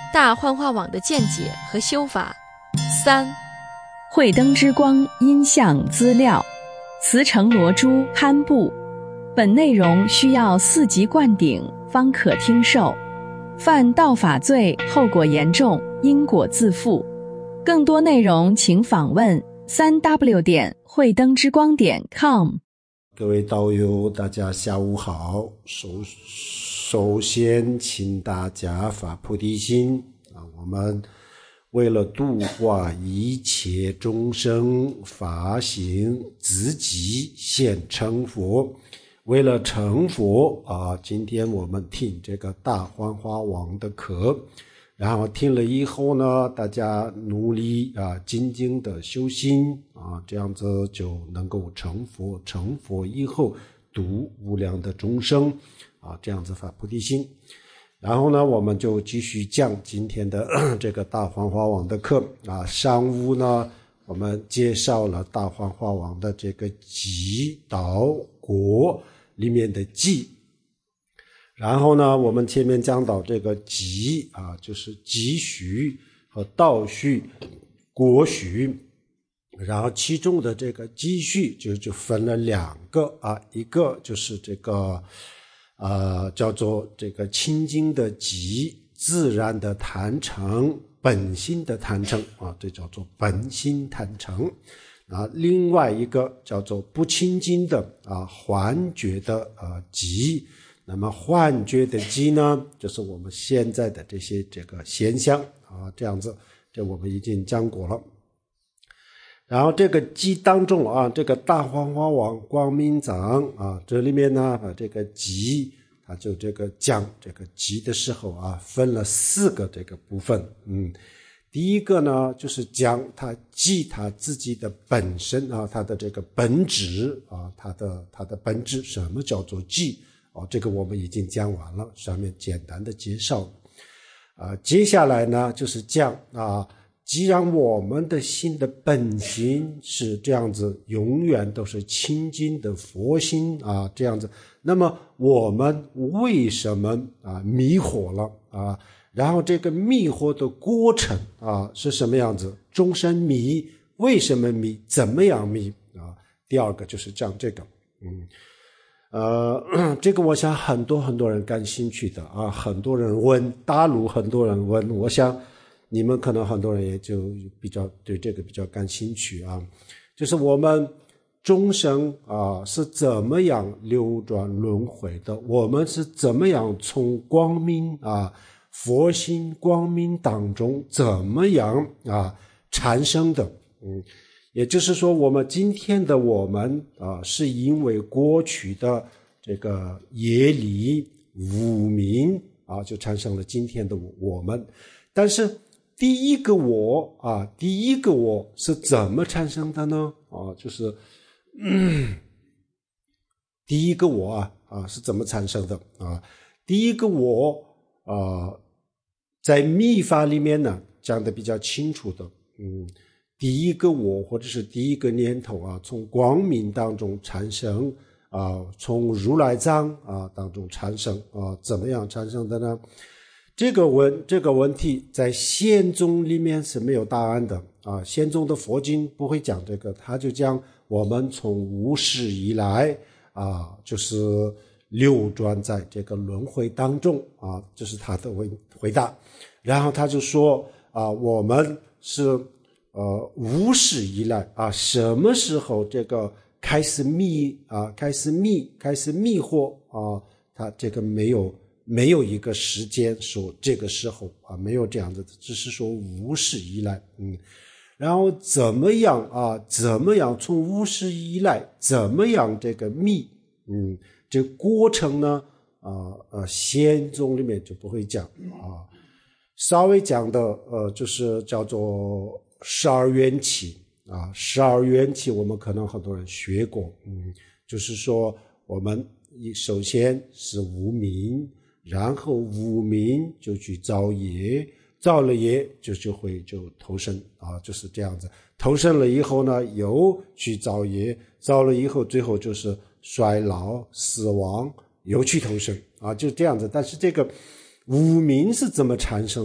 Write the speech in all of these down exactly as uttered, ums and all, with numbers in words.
大幻化网的见解和修法。三、 慧灯之光音像资料，慈城罗珠堪布。本内容需要四级灌顶方可听受，犯道法罪后果严重，因果自负。更多内容请访问 三 w 点慧灯之光点 com。 各位道友大家下午好，首首先请大家发菩提心啊，我们为了度化一切众生，发行自己现成佛。为了成佛啊，今天我们听这个大幻化网的课，然后听了以后呢，大家努力啊，精进的修心啊，这样子就能够成佛。成佛以后度无量的众生啊，这样子发菩提心。然后呢，我们就继续讲今天的这个大幻化网的课啊。上午呢，我们介绍了大幻化网的这个极道果里面的极，然后呢，我们前面讲到这个极啊，就是极序和道序、果序，然后其中的这个极序就就分了两个啊，一个就是这个呃叫做这个清净的极，自然的坛城，本心的坛城啊，这叫做本心坛城。啊，另外一个叫做不清净的啊，幻觉的呃极。那么幻觉的极呢，就是我们现在的这些这个现象啊，这样子，这我们已经讲过了。然后这个极当中啊，这个大幻化网光明藏啊，这里面呢，把这个极，它就这个讲这个极的时候啊，分了四个这个部分，嗯。第一个呢，就是讲他极他自己的本身啊，他的这个本质啊，他的他的本质，什么叫做极啊？这个我们已经讲完了，上面简单的介绍。啊，接下来呢，就是讲啊，既然我们的心的本心是这样子，永远都是清净的佛心啊，这样子，那么我们为什么啊迷惑了啊？然后这个迷惑的过程啊是什么样子？众生迷，为什么迷？怎么样迷啊？第二个就是讲这个，嗯，呃，这个我想很多很多人感兴趣的啊，很多人问，大陆很多人问，我想你们可能很多人也就比较对这个比较感兴趣啊，就是我们众生啊是怎么样流转轮回的？我们是怎么样从光明啊？佛心光明当中怎么样啊产生的？嗯，也就是说，我们今天的我们啊，是因为过去的这个业力无明啊，就产生了今天的我们。但是第一个我啊，第一个我是怎么产生的呢？啊，就是，嗯，第一个我啊啊是怎么产生的啊？第一个我啊。在密法里面呢，讲的比较清楚的，嗯，第一个我或者是第一个念头啊，从光明当中产生啊，从如来藏啊当中产生啊，怎么样产生的呢？这个问这个问题在宪宗里面是没有答案的啊，宪宗的佛经不会讲这个，他就讲我们从无始以来啊，就是流转在这个轮回当中啊，这是他的回回答。然后他就说啊，我们是呃无始以来啊，什么时候这个开始迷啊，开始迷，开始迷惑啊，他这个没有没有一个时间说这个时候啊，没有这样的，只是说无始以来，嗯。然后怎么样啊？怎么样从无始以来怎么样这个迷？嗯，这个过程呢，啊呃，宪宗里面就不会讲啊。稍微讲的呃，就是叫做十二缘起啊，十二缘起我们可能很多人学过，嗯，就是说我们首先是无明，然后无明就去造业，造了业就就会就投生啊，就是这样子。投生了以后呢，又去造业，造了以后最后就是衰老、死亡，又去投生啊，就这样子。但是这个无明是怎么产生的啊？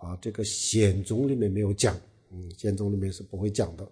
啊，这个宪宗里面没有讲，嗯，宪宗里面是不会讲的。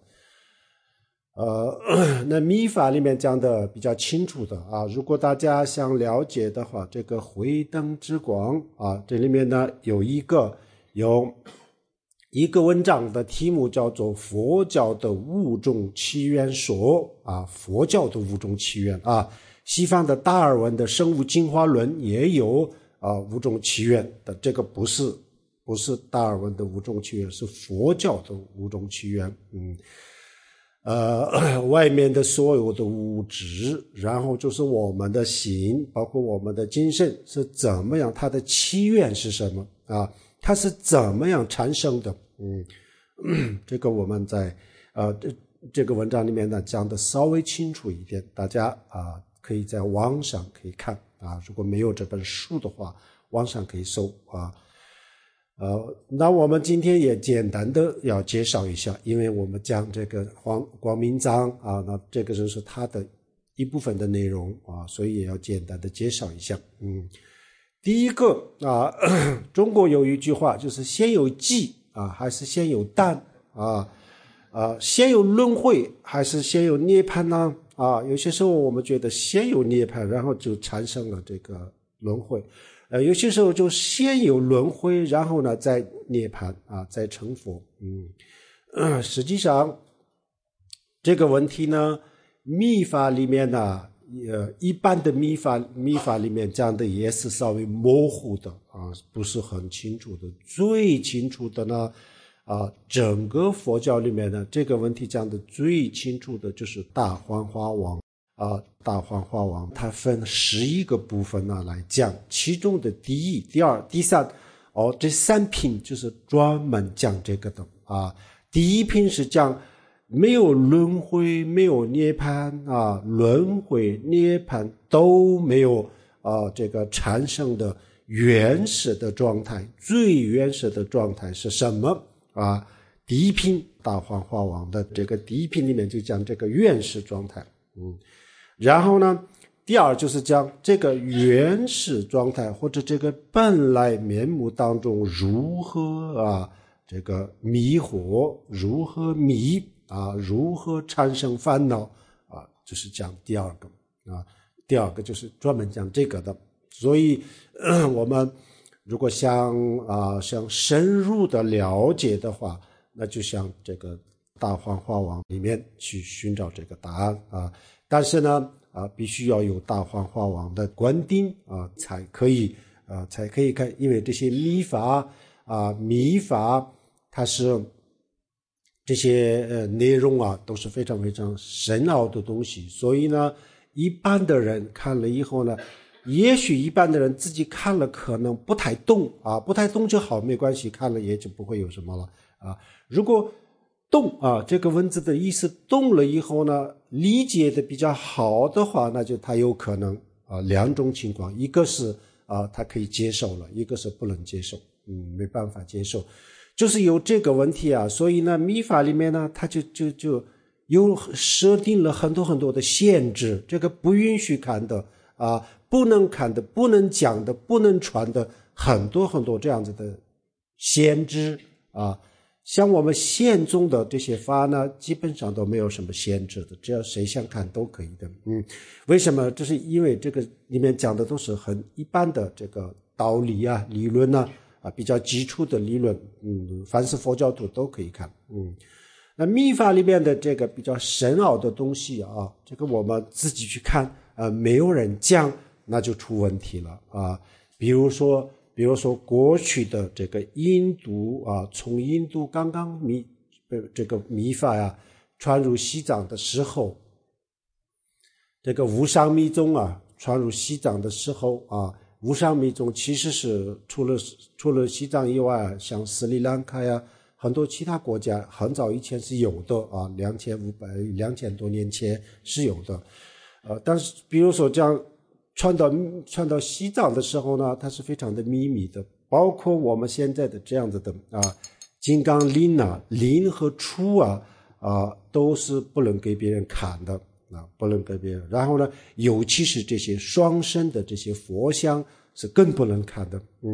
呃，那密法里面讲的比较清楚的啊，如果大家想了解的话，这个慧灯之光啊，这里面呢有一个有一个文章的题目叫做佛教的五种起源说啊，佛教的五种起源啊，西方的达尔文的生物进化论也有啊五种起源的，这个不是不是达尔文的五种起源，是佛教的五种起源。嗯。呃，外面的所有的物质，然后就是我们的心，包括我们的精神是怎么样，它的起源是什么啊？它是怎么样产生的？嗯，这个我们在呃这这个文章里面呢讲的稍微清楚一点，大家啊可以在网上可以看啊，如果没有这本书的话，网上可以搜啊。呃，那我们今天也简单的要介绍一下，因为我们讲这个黄光明藏啊，那这个就是它的一部分的内容啊，所以也要简单的介绍一下。嗯，第一个啊，中国有一句话就是先有寂啊，还是先有淡啊？啊，先有轮回还是先有涅槃呢？啊，有些时候我们觉得先有涅槃，然后就产生了这个轮回。呃，有些时候就先有轮回，然后呢再涅槃啊，再成佛。嗯，呃，实际上这个问题呢，密法里面呢，呃，一般的密法密法里面讲的也是稍微模糊的啊，不是很清楚的。最清楚的呢，啊，整个佛教里面呢，这个问题讲的最清楚的就是大幻化王。啊，大幻化王它分十一个部分呢来讲，其中的第一、第二、第三，哦，这三品就是专门讲这个的啊。第一品是讲没有轮回，没有涅槃啊，轮回、涅槃都没有啊，这个产生的原始的状态，最原始的状态是什么啊？第一品大幻化王的这个第一品里面就讲这个原始状态，嗯。然后呢，第二就是讲这个原始状态或者这个本来面目当中如何啊这个迷惑，如何迷啊，如何产生烦恼啊，就是讲第二个啊，第二个就是专门讲这个的。所以、呃、我们如果想啊想深入的了解的话，那就像这个大幻化王里面去寻找这个答案啊。但是呢，啊，必须要有大幻化王的观定啊，才可以啊，才可以看，因为这些密法啊、密法，它是这些呃内容啊，都是非常非常深奥的东西，所以呢，一般的人看了以后呢，也许一般的人自己看了可能不太懂啊，不太懂就好，没关系，看了也就不会有什么了啊。如果懂啊，这个文字的意思懂了以后呢，理解的比较好的话，那就他有可能啊两种情况，一个是啊他可以接受了，一个是不能接受，嗯，没办法接受，就是有这个问题啊，所以呢，密法里面呢，他就就就有设定了很多很多的限制，这个不允许看的啊，不能看的，不能讲的，不能传的，很多很多这样子的限制啊。像我们宪宗的这些法呢，基本上都没有什么限制的，只要谁想看都可以的。嗯，为什么？这是因为这个里面讲的都是很一般的这个道理啊、理论啊，啊比较基础的理论。嗯，凡是佛教徒都可以看。嗯，那密法里面的这个比较深奥的东西啊，这个我们自己去看，呃，没有人讲，那就出问题了啊。比如说。比如说过去的这个印度啊，从印度刚刚密这个密法呀传入西藏的时候，这个无上密宗啊传入西藏的时候啊，无上密宗其实是除了除了西藏以外，像斯里兰卡呀，很多其他国家很早以前是有的啊，两千五百两千多年前是有的，呃，但是比如说这样。传到传到西藏的时候呢，它是非常的秘密的，包括我们现在的这样子的啊，金刚林啊、林和出啊啊，都是不能给别人看的啊，不能给别人。然后呢，尤其是这些双身的这些佛像是更不能看的。嗯，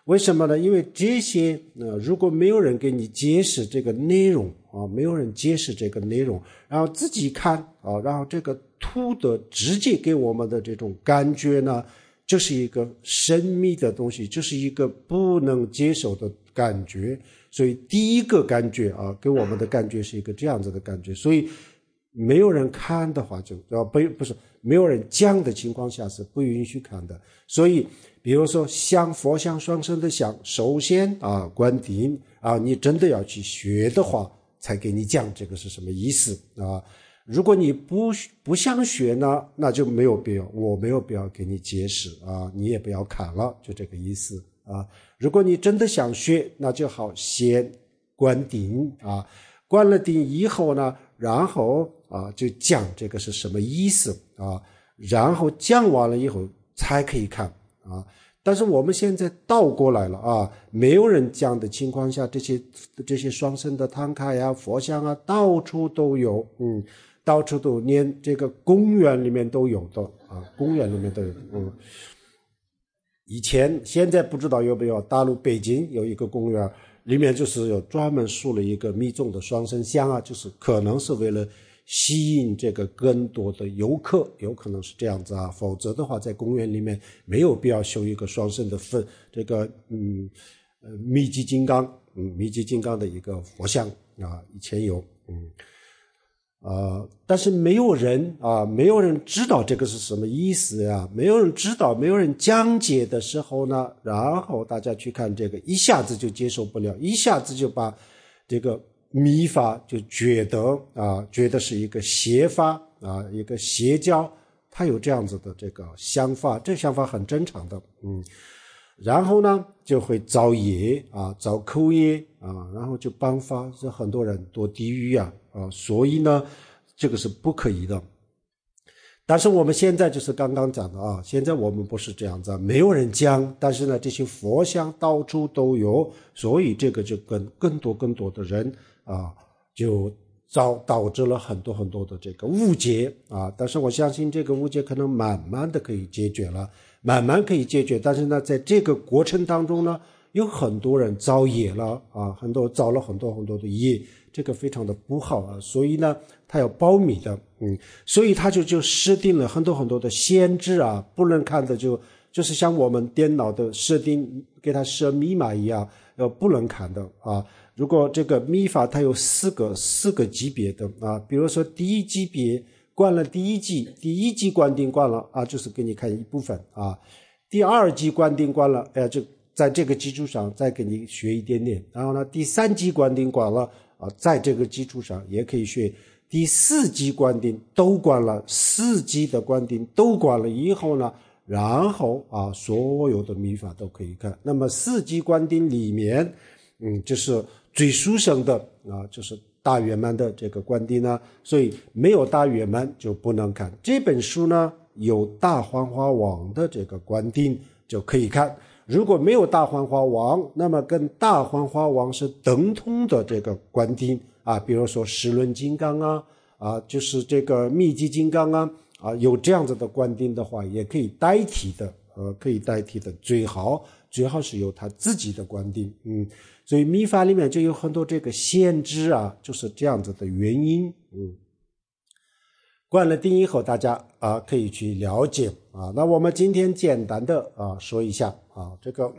为什么呢？因为这些呃，如果没有人给你解释这个内容啊，没有人解释这个内容，然后自己看啊，然后这个图的直接给我们的这种感觉呢，就是一个神秘的东西，就是一个不能接受的感觉。所以第一个感觉啊，给我们的感觉是一个这样子的感觉。所以没有人看的话就，就不不是没有人讲的情况下是不允许看的。所以比如说像佛像双生的像，首先啊观顶啊，你真的要去学的话才给你讲这个是什么意思啊。如果你不不想学呢，那就没有必要，我没有必要给你解释啊，你也不要看了，就这个意思啊。如果你真的想学，那就好先观顶啊，观了顶以后呢，然后啊就讲这个是什么意思啊，然后讲完了以后才可以看啊。但是我们现在倒过来了啊，没有人讲的情况下，这些这些双生的唐卡呀、佛像啊，到处都有，嗯，到处都连这个公园里面都有的啊，公园里面都有，嗯。以前现在不知道有没有，大陆北京有一个公园，里面就是有专门竖了一个密宗的双生像啊，就是可能是为了吸引这个更多的游客，有可能是这样子啊，否则的话在公园里面没有必要修一个双生的分这个嗯呃密集金刚嗯密集金刚的一个佛像啊，以前有嗯呃，但是没有人啊，没有人知道这个是什么意思呀，没有人知道，没有人讲解的时候呢，然后大家去看这个，一下子就接受不了，一下子就把这个密法就觉得啊，觉得是一个邪法啊，一个邪教，他有这样子的这个想法，这想法很正常的，嗯。然后呢就会造业啊，造口业啊，然后就颁发，这很多人堕地狱啊啊，所以呢这个是不可以的。但是我们现在就是刚刚讲的啊，现在我们不是这样子，没有人讲，但是呢这些佛像到处都有，所以这个就跟更多更多的人啊就导导致了很多很多的这个误解啊。但是我相信这个误解可能慢慢的可以解决了，慢慢可以解决，但是呢在这个过程当中呢，有很多人造业了啊，很多造了很多很多的业，这个非常的不好啊，所以呢他要保密的，嗯，所以他就就设定了很多很多的限制啊，不能看的就就是像我们电脑的设定给他设密码一样，要不能看的啊。如果这个密法它有四个四个级别的啊，比如说第一级别关了第一级，第一级关定关了啊，就是给你看一部分啊。第二级关定关了，哎，就在这个基础上再给你学一点点。然后呢，第三级关定关了啊，在这个基础上也可以学。第四级关定都关了，四级的关定都关了以后呢，然后啊，所有的密法都可以看。那么四级关定里面，嗯，就是最殊胜的啊，就是大圆满的这个观定呢，所以没有大圆满就不能看。这本书呢有大幻化王的这个观定就可以看，如果没有大幻化王，那么跟大幻化王是等同的这个观定啊，比如说十轮金刚啊，啊就是这个密集金刚啊，啊有这样子的观定的话，也可以代替的，呃，可以代替的，最好最好是有他自己的观定，嗯。所以密法里面就有很多这个限制啊，就是这样子的原因。嗯，关了定以后，大家啊可以去了解啊。那我们今天简单的啊说一下啊，这个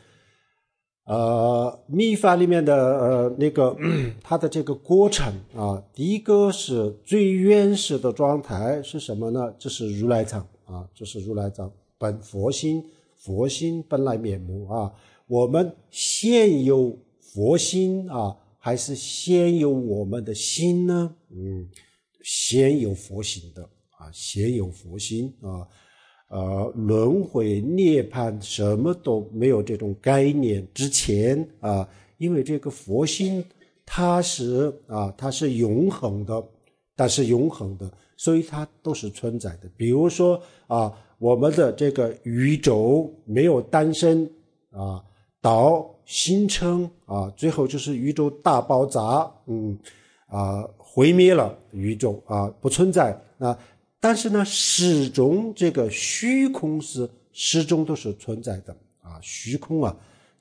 呃密法里面的呃那个它的这个过程啊，第一个是最原始的状态是什么呢？这是如来藏啊，这是如来藏本佛心，佛心本来面目啊。我们现有佛心啊，还是先有我们的心呢？嗯，先有佛心的啊，先有佛心啊，呃，轮回涅槃什么都没有这种概念之前啊，因为这个佛心它是啊，它是永恒的，它是永恒的，所以它都是存在的。比如说啊，我们的这个宇宙没有诞生啊。到形成啊，最后就是宇宙大爆炸，嗯啊，毁灭了宇宙啊，不存在啊。但是呢，始终这个虚空是始终都是存在的啊，虚空啊，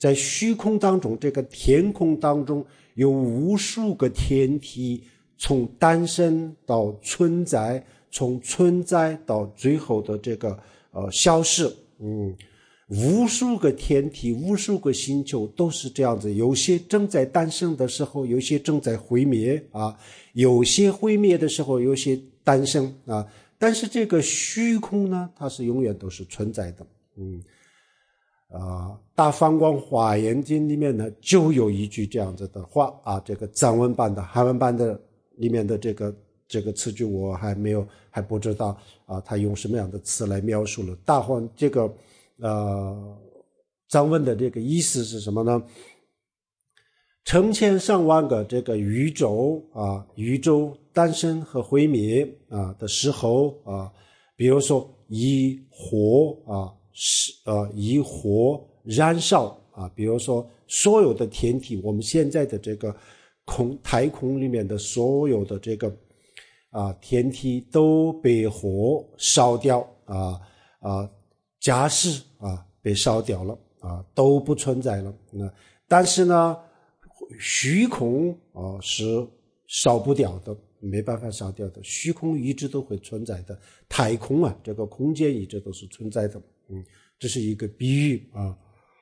在虚空当中，这个天空当中有无数个天体，从诞生到存在，从存在到最后的这个呃消失，嗯，无数个天体，无数个星球都是这样子，有些正在诞生的时候，有些正在毁灭啊，有些毁灭的时候，有些诞生啊。但是这个虚空呢，它是永远都是存在的，嗯，啊，大梵光华严经里面呢就有一句这样子的话啊，这个藏文版的、韩文版的里面的这个这个词句我还没有还不知道啊，他用什么样的词来描述了大梵这个呃藏文的这个意思是什么呢？成千上万个这个宇宙啊，宇宙诞生和毁灭啊的时候啊，比如说以火啊是呃以火燃烧啊，比如说所有的天体，我们现在的这个空太空里面的所有的这个啊天体都被火烧掉啊啊，假使啊被烧掉了啊，都不存在了。那但是呢，虚空啊是烧不掉的，没办法烧掉的，虚空一直都会存在的，太空啊，这个空间一直都是存在的，嗯，这是一个比喻啊。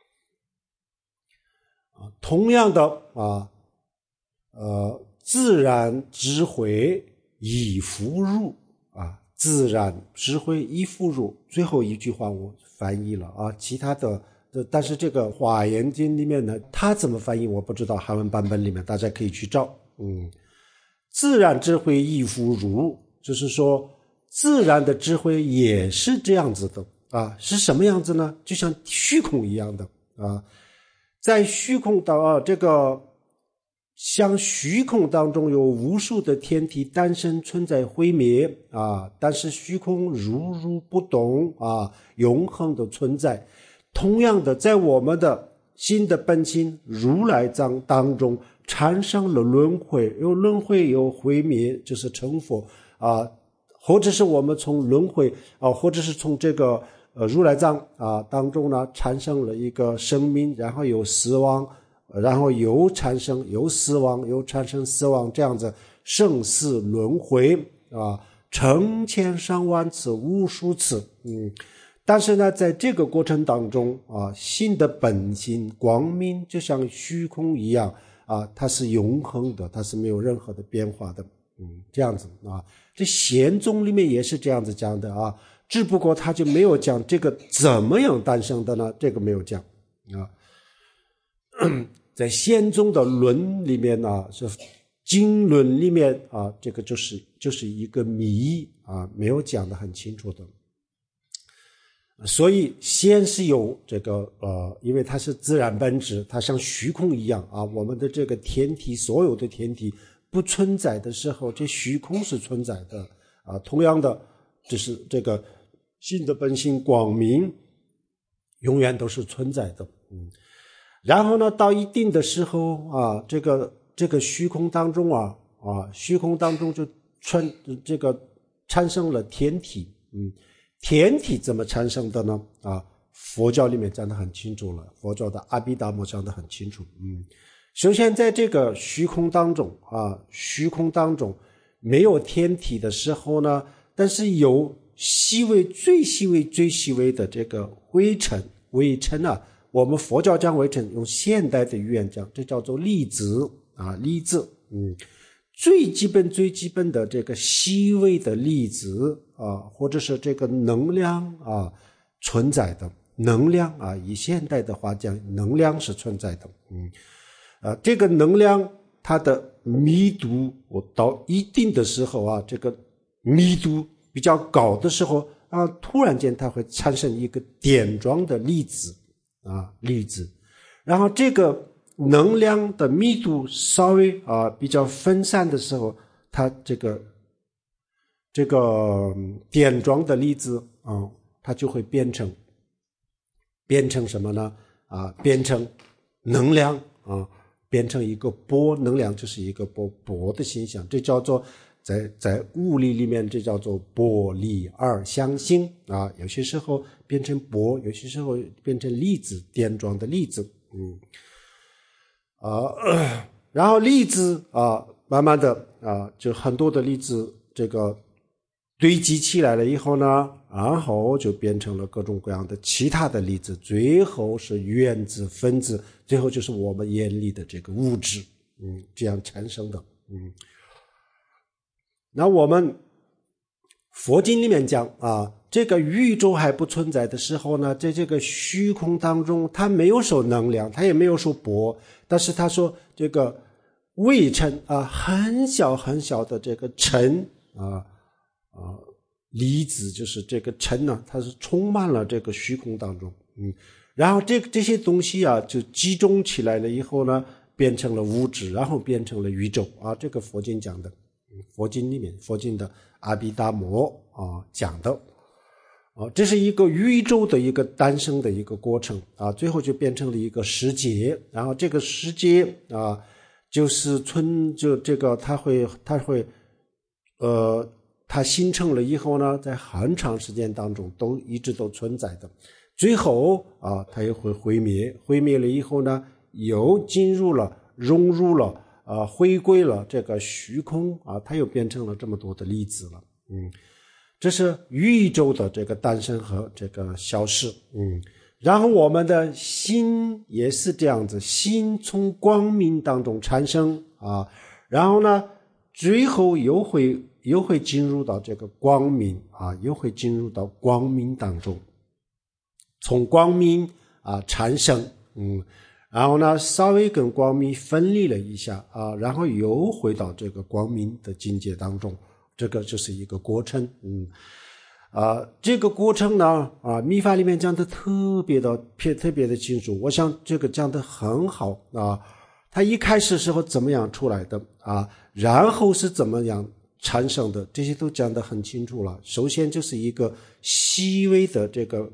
啊，同样的啊，呃，自然智慧亦复如啊，自然智慧亦复如，最后一句话我翻译了啊，其他的。但是这个华严经里面呢，它怎么翻译我不知道，韩文版本里面大家可以去找。嗯，自然智慧亦复如，就是说自然的智慧也是这样子的啊，是什么样子呢？就像虚空一样的啊，在虚空当啊，这个像虚空当中有无数的天体诞生、存在、毁灭啊，但是虚空如如不动啊，永恒的存在。同样的，在我们的新的本性如来藏当中产生了轮回，有轮回有毁灭，就是成佛啊，或者是我们从轮回啊，或者是从这个呃如来藏啊当中呢产生了一个生命，然后有死亡，然后又产生有死亡，又产生死亡，这样子生死轮回啊，成千上万次，无数次，嗯。但是呢，在这个过程当中啊，心的本性光明就像虚空一样啊，它是永恒的，它是没有任何的变化的，嗯，这样子啊。这显宗里面也是这样子讲的啊，只不过他就没有讲这个怎么样诞生的呢？这个没有讲啊。在显宗的论里面呢，是经论里面啊，这个就是就是一个谜啊，没有讲得很清楚的。所以先是有这个呃，因为它是自然本质，它像虚空一样啊，我们的这个天体，所有的天体不存在的时候，这虚空是存在的啊。同样的，就是这个心的本性光明永远都是存在的，嗯。然后呢，到一定的时候啊，这个这个虚空当中啊啊，虚空当中就产这个产生了天体，嗯。天体怎么产生的呢？啊，佛教里面讲得很清楚了，佛教的阿毗达摩讲得很清楚。嗯，首先在这个虚空当中啊，虚空当中没有天体的时候呢，但是有细微、最细微、最细微的这个微尘，微尘啊，我们佛教讲微尘，用现代的语言讲，这叫做粒子啊，粒子，嗯。最基本最基本的这个细微的粒子啊，或者是这个能量啊存在的能量啊，以现代的话讲，能量是存在的，嗯，啊，这个能量它的密度，我到一定的时候啊，这个密度比较高的时候啊，突然间它会产生一个点状的粒子啊，粒子，然后这个能量的密度稍微啊比较分散的时候，它这个这个点状的粒子啊，它就会变成变成什么呢？啊，变成能量啊，变成一个波，能量就是一个波波的现象，这叫做在在物理里面这叫做波粒二象性啊，有些时候变成波，有些时候变成粒子，点状的粒子。 嗯，啊、呃，然后粒子啊，慢慢的啊，就很多的粒子这个堆积起来了以后呢，然后就变成了各种各样的其他的粒子，最后是原子、分子，最后就是我们眼里的这个物质，嗯，这样产生的，嗯。那我们佛经里面讲啊，这个宇宙还不存在的时候呢，在这个虚空当中，它没有说能量，它也没有说波，但是他说这个微尘啊，很小很小的这个尘啊啊离子，就是这个尘呢，它是充满了这个虚空当中，嗯，然后这这些东西啊，就集中起来了以后呢，变成了物质，然后变成了宇宙啊，这个佛经讲的。佛经里面，佛经的阿毗达摩啊讲的啊，这是一个宇宙的一个诞生的一个过程啊，最后就变成了一个世界，然后这个世界啊，就是存就这个它会它会呃它形成了以后呢，在很长时间当中都一直都存在的，最后啊它又会毁灭，毁灭了以后呢，又进入了融入了。啊，回归了这个虚空啊，它又变成了这么多的粒子了，嗯，这是宇宙的这个诞生和这个消失，嗯，然后我们的心也是这样子，心从光明当中产生啊，然后呢，最后又会又会进入到这个光明啊，又会进入到光明当中，从光明啊产生，嗯。然后呢，稍微跟光明分离了一下啊，然后又回到这个光明的境界当中，这个就是一个过程，嗯，啊，这个过程呢，啊，密法里面讲的特别的特别的清楚，我想这个讲的很好啊，它一开始时候怎么样出来的啊，然后是怎么样产生的，这些都讲得很清楚了。首先就是一个细微的这个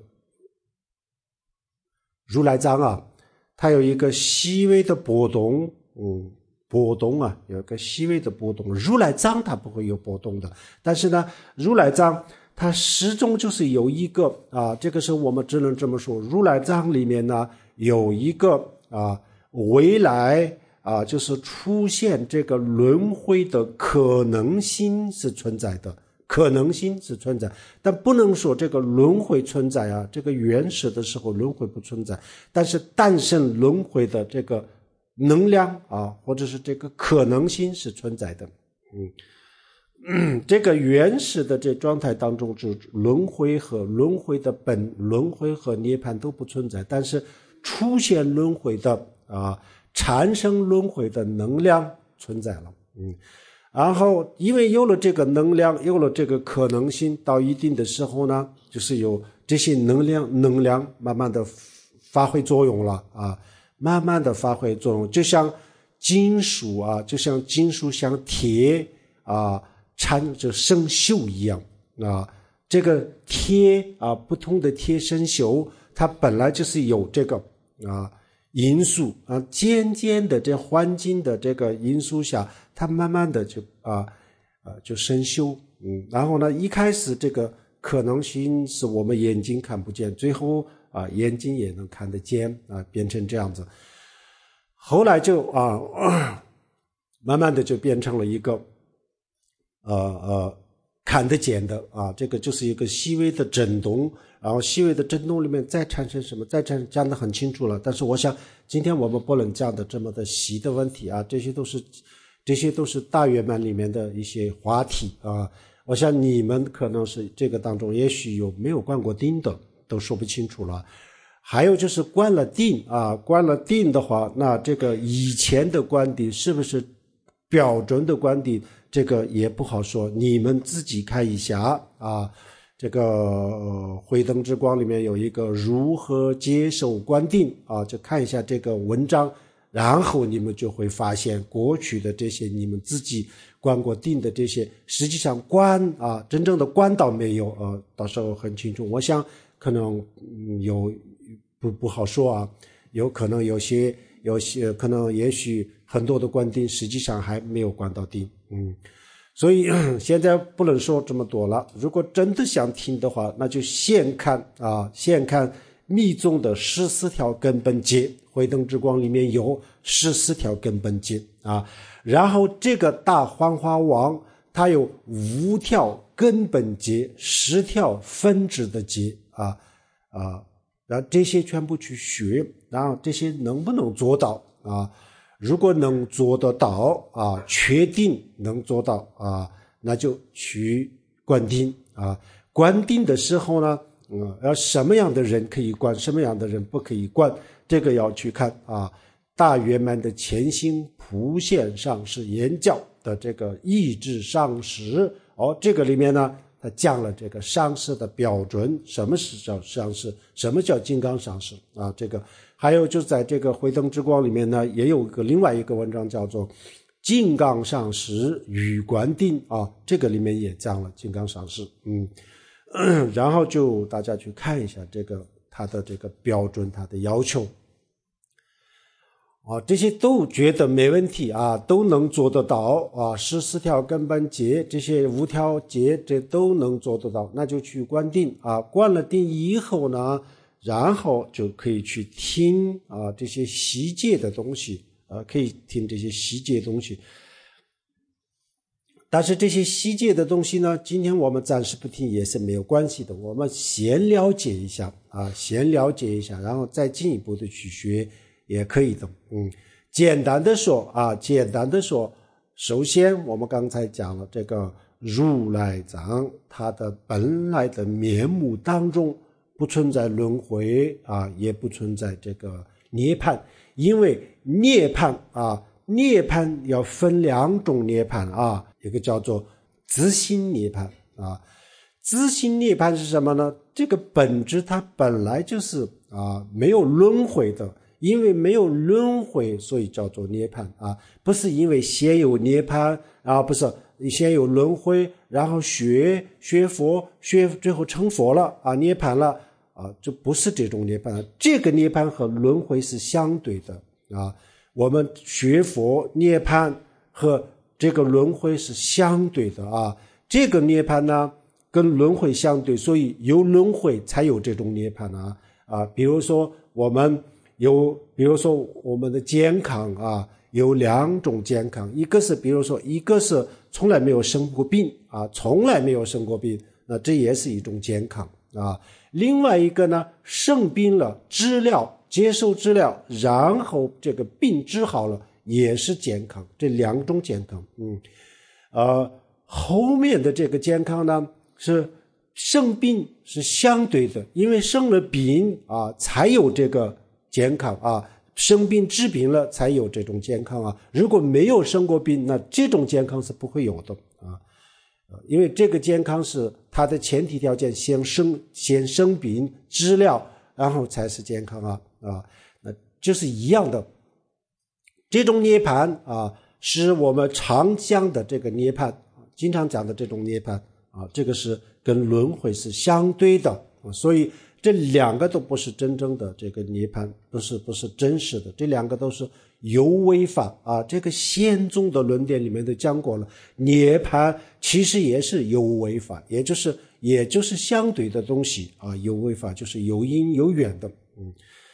如来藏啊。它有一个细微的波动，嗯，波动啊，有一个细微的波动。如来藏它不会有波动的，但是呢，如来藏它始终就是有一个啊，这个是我们只能这么说，如来藏里面呢有一个啊，未来啊，就是出现这个轮回的可能性是存在的。可能性是存在，但不能说这个轮回存在啊，这个原始的时候轮回不存在，但是诞生轮回的这个能量啊，或者是这个可能性是存在的。嗯，嗯这个原始的这状态当中，就轮回和轮回的本，轮回和涅槃都不存在，但是出现轮回的啊，产生轮回的能量存在了。嗯。然后因为有了这个能量，有了这个可能性，到一定的时候呢，就是有这些能量能量慢慢的发挥作用了啊，慢慢的发挥作用，就像金属啊，就像金属像铁啊产就生锈一样啊，这个铁啊不同的铁生锈，它本来就是有这个啊因素啊，渐渐的这环境的这个因素下，它慢慢的就啊啊就生锈，嗯，然后呢，一开始这个可能性是我们眼睛看不见，最后啊眼睛也能看得见啊，变成这样子，后来就啊慢慢的就变成了一个呃呃看得见的啊，这个就是一个细微的震动。然后细微的震动里面再产生什么，再产讲得很清楚了。但是我想今天我们不能讲的这么的细的问题啊，这些都是这些都是大圆满里面的一些话题啊。我想你们可能是这个当中也许有没有观过定的都说不清楚了。还有就是观了定啊，观了定的话，那这个以前的观点是不是标准的观点，这个也不好说，你们自己看一下啊。这个呃慧灯之光里面有一个如何接受观定啊，就看一下这个文章，然后你们就会发现过去的这些你们自己观过定的这些，实际上观啊真正的观到没有啊，到时候很清楚。我想可能、嗯、有不不好说啊，有可能有些有些可能也许很多的观定实际上还没有观到定，嗯。所以现在不能说这么多了，如果真的想听的话，那就先看啊，先看密宗的十四条根本解，或慧灯之光里面有十四条根本节啊，然后这个大幻化王它有五条根本节，十条分支的节啊啊，然后这些全部去学，然后这些能不能做到啊？如果能做得到啊，确定能做到啊，那就去观定啊。观定的时候呢，嗯，要什么样的人可以观，什么样的人不可以观，这个要去看啊。大圆满的前行普现上师言教的这个意志上师，哦，这个里面呢，他讲了这个上师的标准，什么是叫上师，什么叫金刚上师啊？这个还有就在这个慧灯之光里面呢，也有个另外一个文章叫做金刚上师与观定啊，这个里面也讲了金刚上师，嗯。然后就大家去看一下这个他的这个标准，他的要求啊，这些都觉得没问题啊，都能做得到啊，十四条根本节，这些五条节这都能做得到，那就去观定啊，观了定以后呢，然后就可以去听啊这些细节的东西啊，可以听这些细节的东西。但是这些细节的东西呢，今天我们暂时不听也是没有关系的，我们先了解一下啊，先了解一下，然后再进一步的去学也可以的。嗯，简单的说啊，简单的说，首先我们刚才讲了这个如来藏，它的本来的面目当中不存在轮回啊，也不存在这个涅槃，因为涅槃啊，涅槃要分两种涅槃啊，一个叫做自性涅槃啊，自性涅槃是什么呢？这个本质它本来就是啊没有轮回的，因为没有轮回，所以叫做涅槃啊，不是因为先有涅槃啊，不是先有轮回，然后学学佛，学最后成佛了啊，涅槃了啊，这不是这种涅槃，这个涅槃和轮回是相对的啊。我们学佛涅槃和这个轮回是相对的啊，这个涅槃呢跟轮回相对，所以有轮回才有这种涅槃啊啊，比如说我们有，比如说我们的健康啊，有两种健康，一个是比如说一个是从来没有生过病啊，从来没有生过病，那这也是一种健康啊。另外一个呢，生病了，治疗。接受治疗，然后这个病治好了，也是健康，这两种健康。嗯，呃，后面的这个健康呢，是生病是相对的，因为生了病啊，才有这个健康啊，生病治病了才有这种健康啊。如果没有生过病，那这种健康是不会有的啊，因为这个健康是它的前提条件，先生先生病治疗，然后才是健康啊。啊，那就是一样的，这种涅槃啊，是我们常讲的这个涅槃，经常讲的这种涅槃啊，这个是跟轮回是相对的，啊，所以这两个都不是真正的这个涅槃，不是不是真实的，这两个都是有为法啊。这个宪宗的论点里面都讲过了，涅槃其实也是有为法，也就是也就是相对的东西啊，有为法就是有因有缘的，嗯。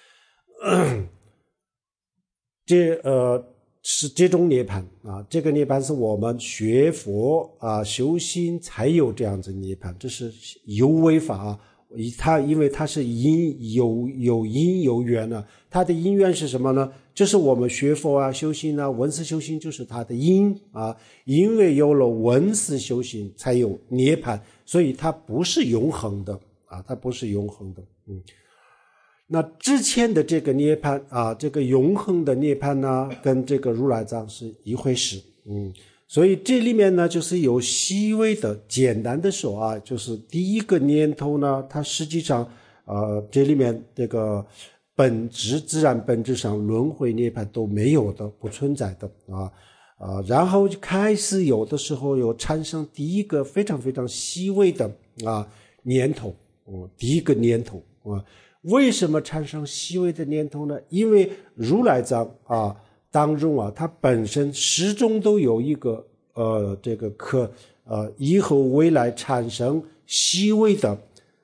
这呃是这种涅槃啊，这个涅槃是我们学佛啊修心才有这样子涅槃，这是有为法啊。它因为它是因有有因有缘呢，它的因缘是什么呢？就是我们学佛啊修心啊，闻思修心就是它的因啊，因为有了闻思修心才有涅槃，所以它不是永恒的啊，它不是永恒的，嗯。那之前的这个涅槃啊，这个永恒的涅槃呢，跟这个如来藏是一回事，嗯，所以这里面呢，就是有细微的、简单的说啊，就是第一个念头呢，它实际上，呃，这里面这个本质、自然本质上轮回涅槃都没有的，不存在的啊啊，然后就开始有的时候有产生第一个非常非常细微的啊念头，嗯，第一个念头啊。为什么产生细微的念头呢？因为如来藏啊当中啊，它本身始终都有一个呃这个可呃以后未来产生细微的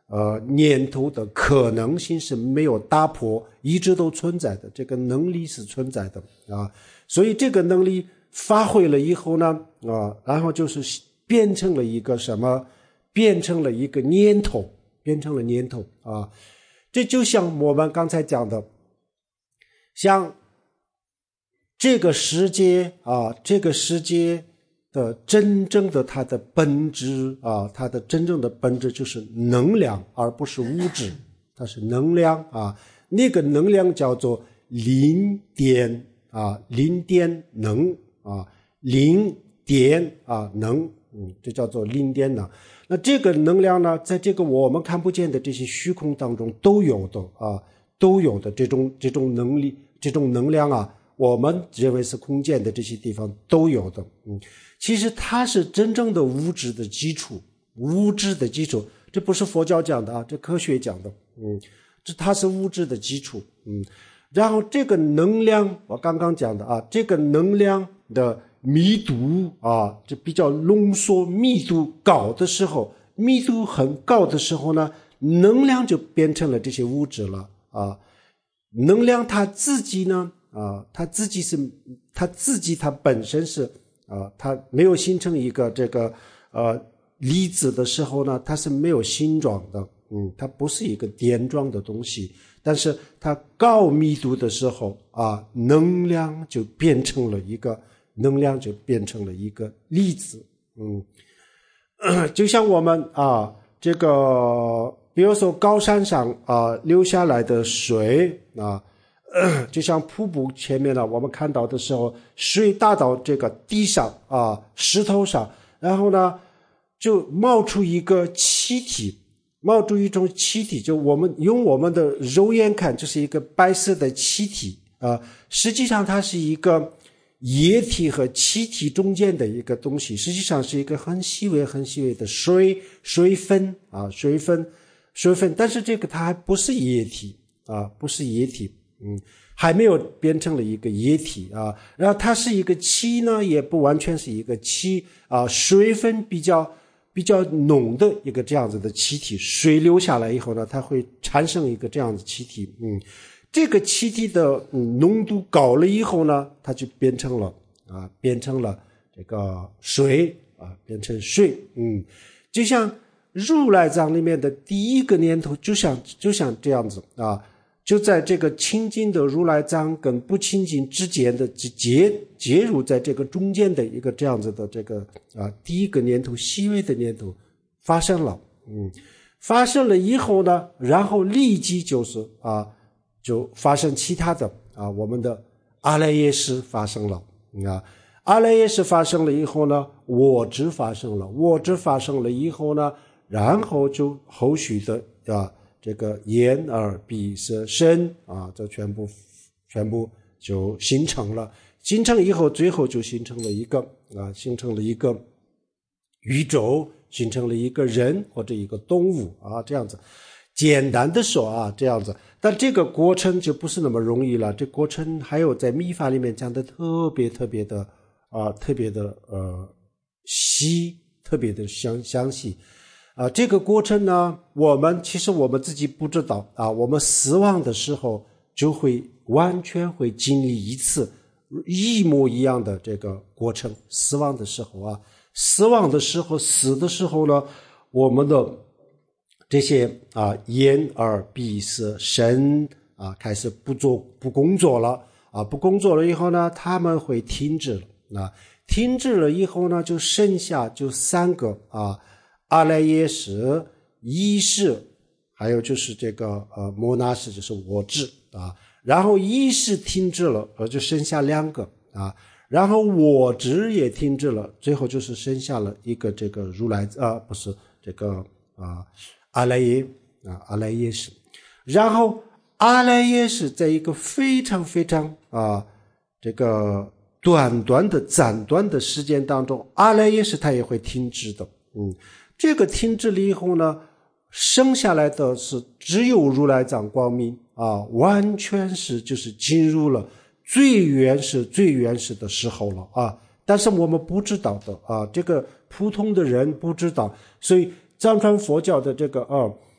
呃念头的可能性是没有打破，一直都存在的，这个能力是存在的啊。所以这个能力发挥了以后呢啊，然后就是变成了一个什么？变成了一个念头，变成了念头啊。这就像我们刚才讲的，像这个世界啊，这个世界的真正的它的本质啊，它的真正的本质就是能量，而不是物质，它是能量啊。那个能量叫做灵电啊，灵电能啊，灵电啊能，嗯，这叫做灵电能。那这个能量呢，在这个我们看不见的这些虚空当中都有的啊，都有的这种这种能力，这种能量啊，我们认为是空间的这些地方都有的。嗯，其实它是真正的物质的基础，物质的基础，这不是佛教讲的啊，这科学讲的。嗯，这它是物质的基础。嗯，然后这个能量，我刚刚讲的啊，这个能量的密度啊，这比较浓缩，密度高的时候，密度很高的时候呢，能量就变成了这些物质了啊。能量它自己呢啊，它自己是它自己它本身是啊，它没有形成一个这个呃粒子的时候呢，它是没有形状的，嗯，它不是一个点状的东西。但是它高密度的时候啊，能量就变成了一个。能量就变成了一个粒子。嗯，就像我们啊，这个比如说高山上啊流下来的水啊，就像瀑布前面呢，我们看到的时候，水打到这个地上啊，石头上，然后呢就冒出一个气体，冒出一种气体，就我们用我们的肉眼看，就是一个白色的气体啊，实际上它是一个液体和气体中间的一个东西，实际上是一个很细微很细微的水水分啊，水分水分，但是这个它还不是液体啊，不是液体，嗯，还没有变成了一个液体啊。然后它是一个气呢，也不完全是一个气啊，水分比较比较浓的一个这样子的气体，水流下来以后呢，它会产生一个这样子气体，嗯。这个气体的浓度高了以后呢，它就变成了啊，变成了这个水啊，变成水。嗯，就像如来藏里面的第一个念头，就像就像这样子啊，就在这个清净的如来藏跟不清净之间的结结入在这个中间的一个这样子的这个啊，第一个念头细微的念头发生了。嗯，发生了以后呢，然后立即就是啊。就发生其他的啊，我们的阿赖耶识发生了啊，阿赖耶识发生了以后呢，我执发生了，我执发生了以后呢，然后就后续的啊，这个眼耳鼻舌身啊，这全部全部就形成了，形成以后，最后就形成了一个啊，形成了一个宇宙，形成了一个人或者一个动物啊，这样子。简单的说啊，这样子，但这个过程就不是那么容易了。这过程还有在密法里面讲的特别特别的啊，特别的呃细，特别的详详细啊。这个过程呢，我们其实我们自己不知道啊。我们死亡的时候就会完全会经历一次一模一样的这个过程。死亡的时候啊，死亡的时候，死的时候呢，我们的这些啊，眼耳鼻舌身啊，开始不做不工作了啊，不工作了以后呢，他们会停止了啊，停止了以后呢，就剩下就三个啊，阿赖耶识、意识，还有就是这个呃摩那识，就是我执啊，然后意识停止了，呃就剩下两个啊，然后我执也停止了，最后就是剩下了一个这个如来啊，不是这个啊。阿赖耶啊，阿赖耶识，然后阿赖耶识在一个非常非常啊这个短短的暂短的时间当中，阿赖耶识它也会停止的。嗯，这个停止了以后呢，剩下来的是只有如来藏光明啊，完全是就是进入了最原始最原始的时候了啊。但是我们不知道的啊，这个普通的人不知道，所以藏传佛教的这个呃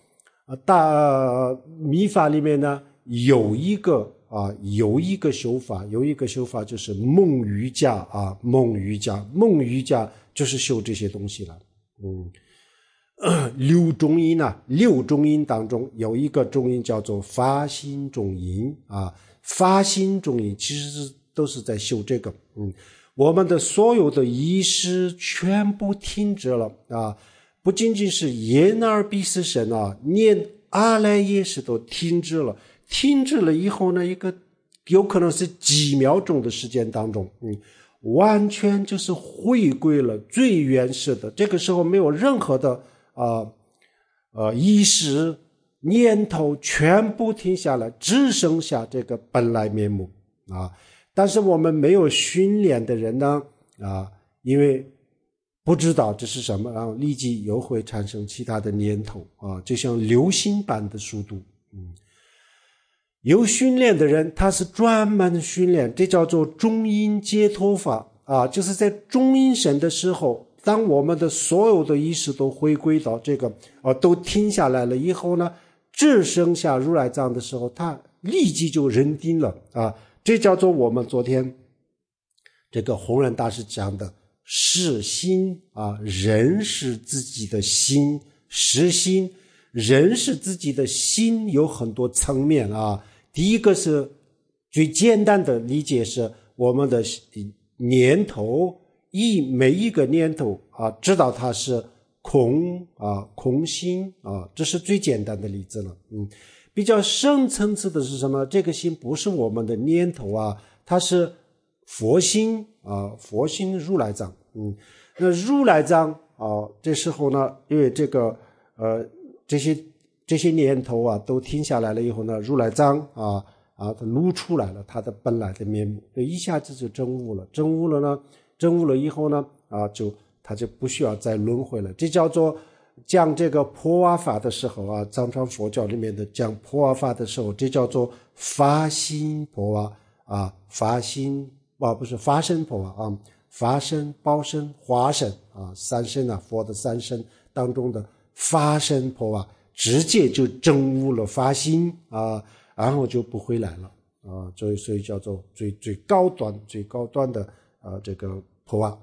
啊，大密法里面呢有一个啊有一个修法，有一个修法就是梦瑜伽啊，梦瑜伽，梦瑜伽就是修这些东西了。嗯，六中音啊，六中音当中有一个中音叫做发心中音啊，发心中音其实都是在修这个。嗯，我们的所有的仪式全部停止了啊，不仅仅是眼耳鼻舌身啊，念阿赖耶识都停止了。停止了以后呢，一个有可能是几秒钟的时间当中，嗯，完全就是回归了最原始的。这个时候没有任何的呃呃意识念头，全部停下来，只剩下这个本来面目啊。但是我们没有训练的人呢啊，因为不知道这是什么，然后立即又会产生其他的念头啊，就像流星般的速度。嗯，有训练的人他是专门训练，这叫做中阴解脱法啊，就是在中阴身的时候，当我们的所有的意识都回归到这个啊，都停下来了以后呢，只剩下如来藏的时候，他立即就认定了啊，这叫做我们昨天这个弘忍大师讲的是心啊，人是自己的心，实心，人是自己的心有很多层面啊。第一个是最简单的理解是我们的念头，一每一个念头啊，知道它是空啊，空心啊，这是最简单的例子了。嗯，比较深层次的是什么？这个心不是我们的念头啊，它是佛心啊，佛心如来藏。嗯，那如来藏啊，这时候呢，因为这个呃这些这些念头啊都停下来了以后呢，如来藏啊啊它露出来了它的本来的面目，一下子就证悟了，证悟了呢，证悟了以后呢啊就它就不需要再轮回了。这叫做讲这个破瓦法的时候啊，藏传佛教里面的讲破瓦法的时候，这叫做发心破瓦啊，发心啊不是发身破瓦啊，法身、报身、化身啊，三身啊，佛的三身当中的法身破瓦，直接就证悟了发心啊，然后就不回来了啊，所以所以叫做最最高端、最高端的啊这个破瓦。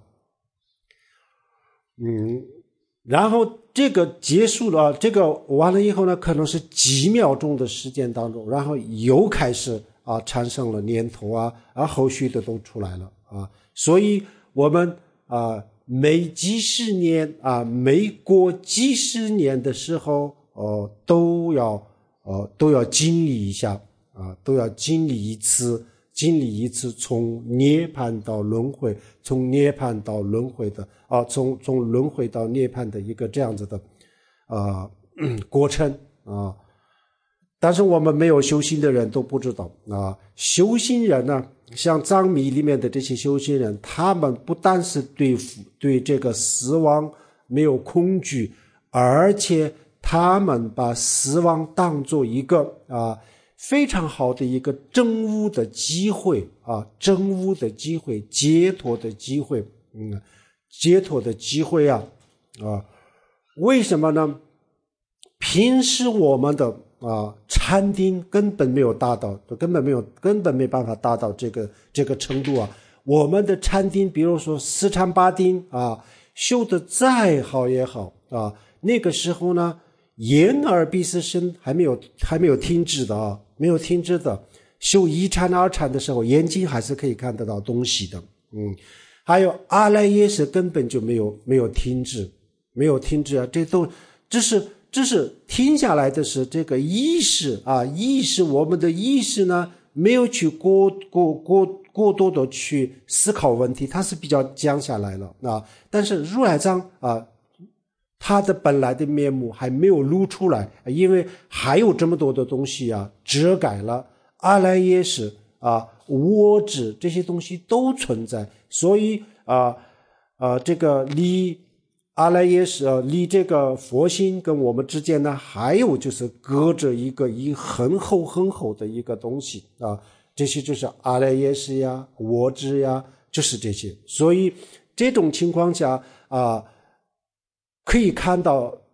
嗯，然后这个结束了，这个完了以后呢，可能是几秒钟的时间当中，然后又开始啊产生了念头啊，而后续的都出来了啊，所以我们啊每几十年啊，每过几十年的时候，哦、呃、都要呃都要经历一下啊，都要经历一次。经历一次从涅槃到轮回，从涅槃到轮回的啊，从从轮回到涅槃的一个这样子的啊、呃、过程啊。但是我们没有修行的人都不知道啊。修行人呢，像藏密里面的这些修行人，他们不但是对对这个死亡没有恐惧，而且他们把死亡当作一个啊。非常好的一个证悟的机会啊，证悟的机会，解脱的机会，嗯，解脱的机会啊，啊，为什么呢？平时我们的啊禅定根本没有达到，根本没有，根本没办法达到这个这个程度啊。我们的禅定，比如说四禅八定啊，修得再好也好啊，那个时候呢，眼耳鼻舌身还没有还没有停止的啊。没有停止的，修一禅二禅的时候，眼睛还是可以看得到东西的。嗯，还有阿赖耶识根本就没有没有停止，没有停止啊！这都这是这是停下来的是这个意识啊，意识我们的意识呢，没有去过过过过多的去思考问题，它是比较降下来了啊。但是如来藏啊。它的本来的面目还没有露出来，因为还有这么多的东西啊，遮盖了阿赖耶识啊、我执这些东西都存在，所以啊啊这个离阿赖耶识啊，离这个佛心跟我们之间呢，还有就是隔着一个一很厚很厚的一个东西啊，这些就是阿赖耶识呀、我执呀，就是这些，所以这种情况下啊。可以看到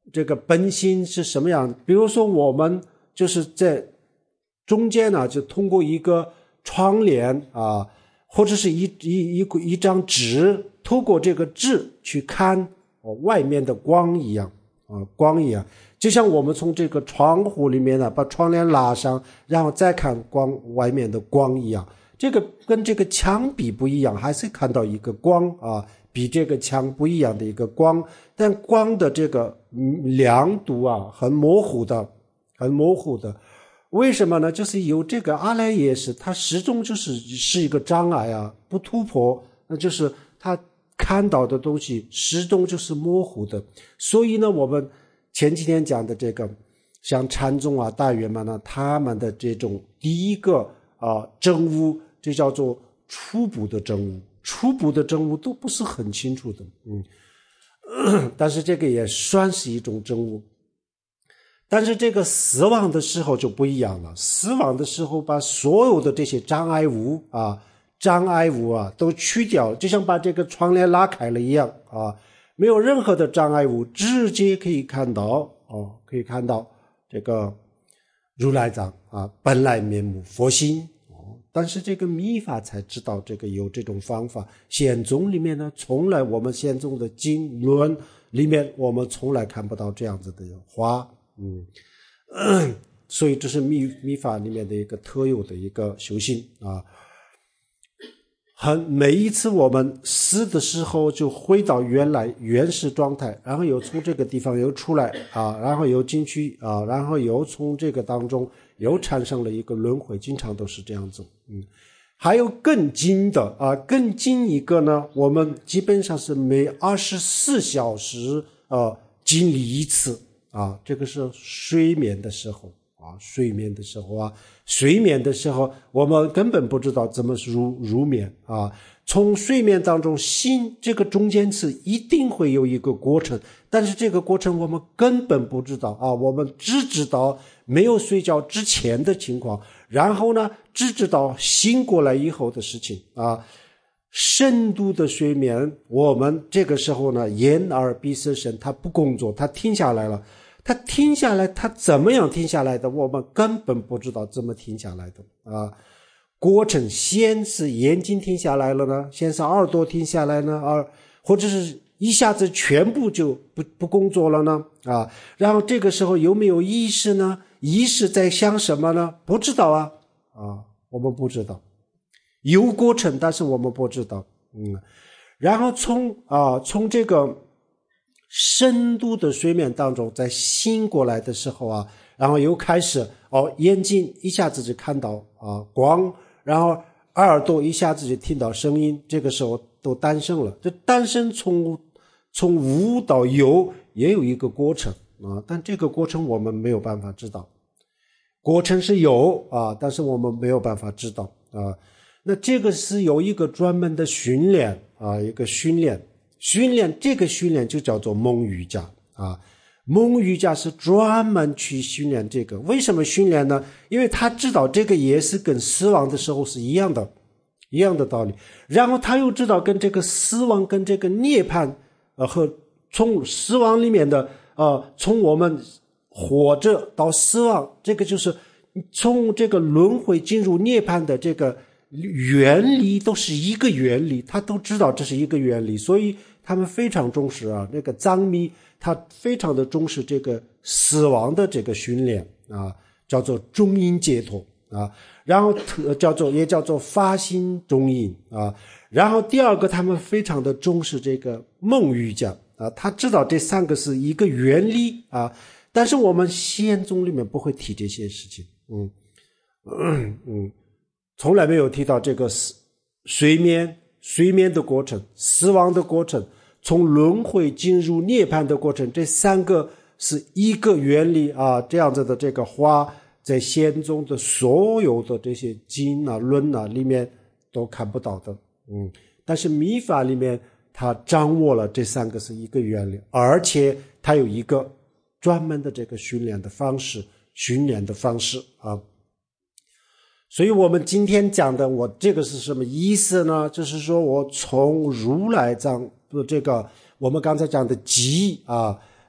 这个本心是什么样。比如说我们就是在中间呢，就通过一个窗帘啊，或者是一一一一张纸，透过这个纸去看、哦、外面的光一样啊，光一样，就像我们从这个窗户里面呢把窗帘拉上，然后再看光外面的光一样。这个跟这个墙壁不一样，还是看到一个光啊，比这个墙不一样的一个光，但光的这个亮度啊很模糊的，很模糊的。为什么呢？就是有这个阿赖耶识，它始终就是是一个障碍啊，不突破，那就是它看到的东西始终就是模糊的。所以呢，我们前几天讲的这个像禅宗啊、大圆满呢，他们的这种第一个啊证悟，这叫做初步的证悟，初步的证悟都不是很清楚的，嗯，但是这个也算是一种证悟。但是这个死亡的时候就不一样了，死亡的时候把所有的这些障碍物啊、障碍物啊都去掉，就像把这个窗帘拉开了一样啊，没有任何的障碍物，直接可以看到哦，可以看到这个如来藏啊，本来面目佛心。但是这个密法才知道这个有这种方法，显宗里面呢，从来我们显宗的经论里面，我们从来看不到这样子的话，嗯，所以这是密密法里面的一个特有的一个修行啊。很每一次我们死的时候就回到原来原始状态，然后又从这个地方又出来啊，然后又进去啊，然后又从这个当中又产生了一个轮回，经常都是这样子。嗯，还有更近的啊，更近一个呢，我们基本上是每二十四小时啊经历一次啊，这个是睡眠的时候啊，睡眠的时候啊，睡眠的时候我们根本不知道怎么入入眠啊。从睡眠当中醒，这个中间是一定会有一个过程，但是这个过程我们根本不知道啊，我们只知道没有睡觉之前的情况，然后呢，只知道醒过来以后的事情啊。深度的睡眠，我们这个时候呢，眼耳鼻舌身它不工作，它停下来了。它停下来，它怎么样停下来的？我们根本不知道怎么停下来的啊！过程先是眼睛停下来了呢，先是耳朵停下来呢，啊，或者是一下子全部就不不工作了呢啊！然后这个时候有没有意识呢？意识在想什么呢？不知道啊啊，我们不知道，有过程，但是我们不知道，嗯，然后从啊从这个深度的睡眠当中在醒过来的时候啊，然后又开始哦，眼睛一下子就看到啊光，然后耳朵一下子就听到声音，这个时候都诞生了。这诞生从从无到有也有一个过程啊，但这个过程我们没有办法知道，过程是有啊，但是我们没有办法知道啊。那这个是有一个专门的训练啊，一个训练训练这个训练就叫做梦瑜伽啊。梦瑜伽是专门去训练这个。为什么训练呢？因为他知道这个也是跟死亡的时候是一样的一样的道理，然后他又知道跟这个死亡跟这个涅槃呃和从死亡里面的呃从我们活着到死亡，这个就是从这个轮回进入涅槃的这个原理都是一个原理，他都知道这是一个原理，所以他们非常重视啊，那个藏密他非常的重视这个死亡的这个训练啊，叫做中阴解脱啊，然后叫做也叫做发心中阴啊，然后第二个他们非常的重视这个梦瑜伽啊，他知道这三个是一个原理啊，但是我们显宗里面不会提这些事情，嗯嗯嗯。从来没有提到这个睡眠睡眠的过程，死亡的过程，从轮回进入涅槃的过程，这三个是一个原理啊，这样子的这个话在显宗的所有的这些经啊论啊里面都看不到的，嗯，但是密法里面他掌握了这三个是一个原理，而且他有一个专门的这个训练的方式训练的方式啊。所以我们今天讲的我这个是什么意思呢？就是说我从如来藏的这个我们刚才讲的集啊，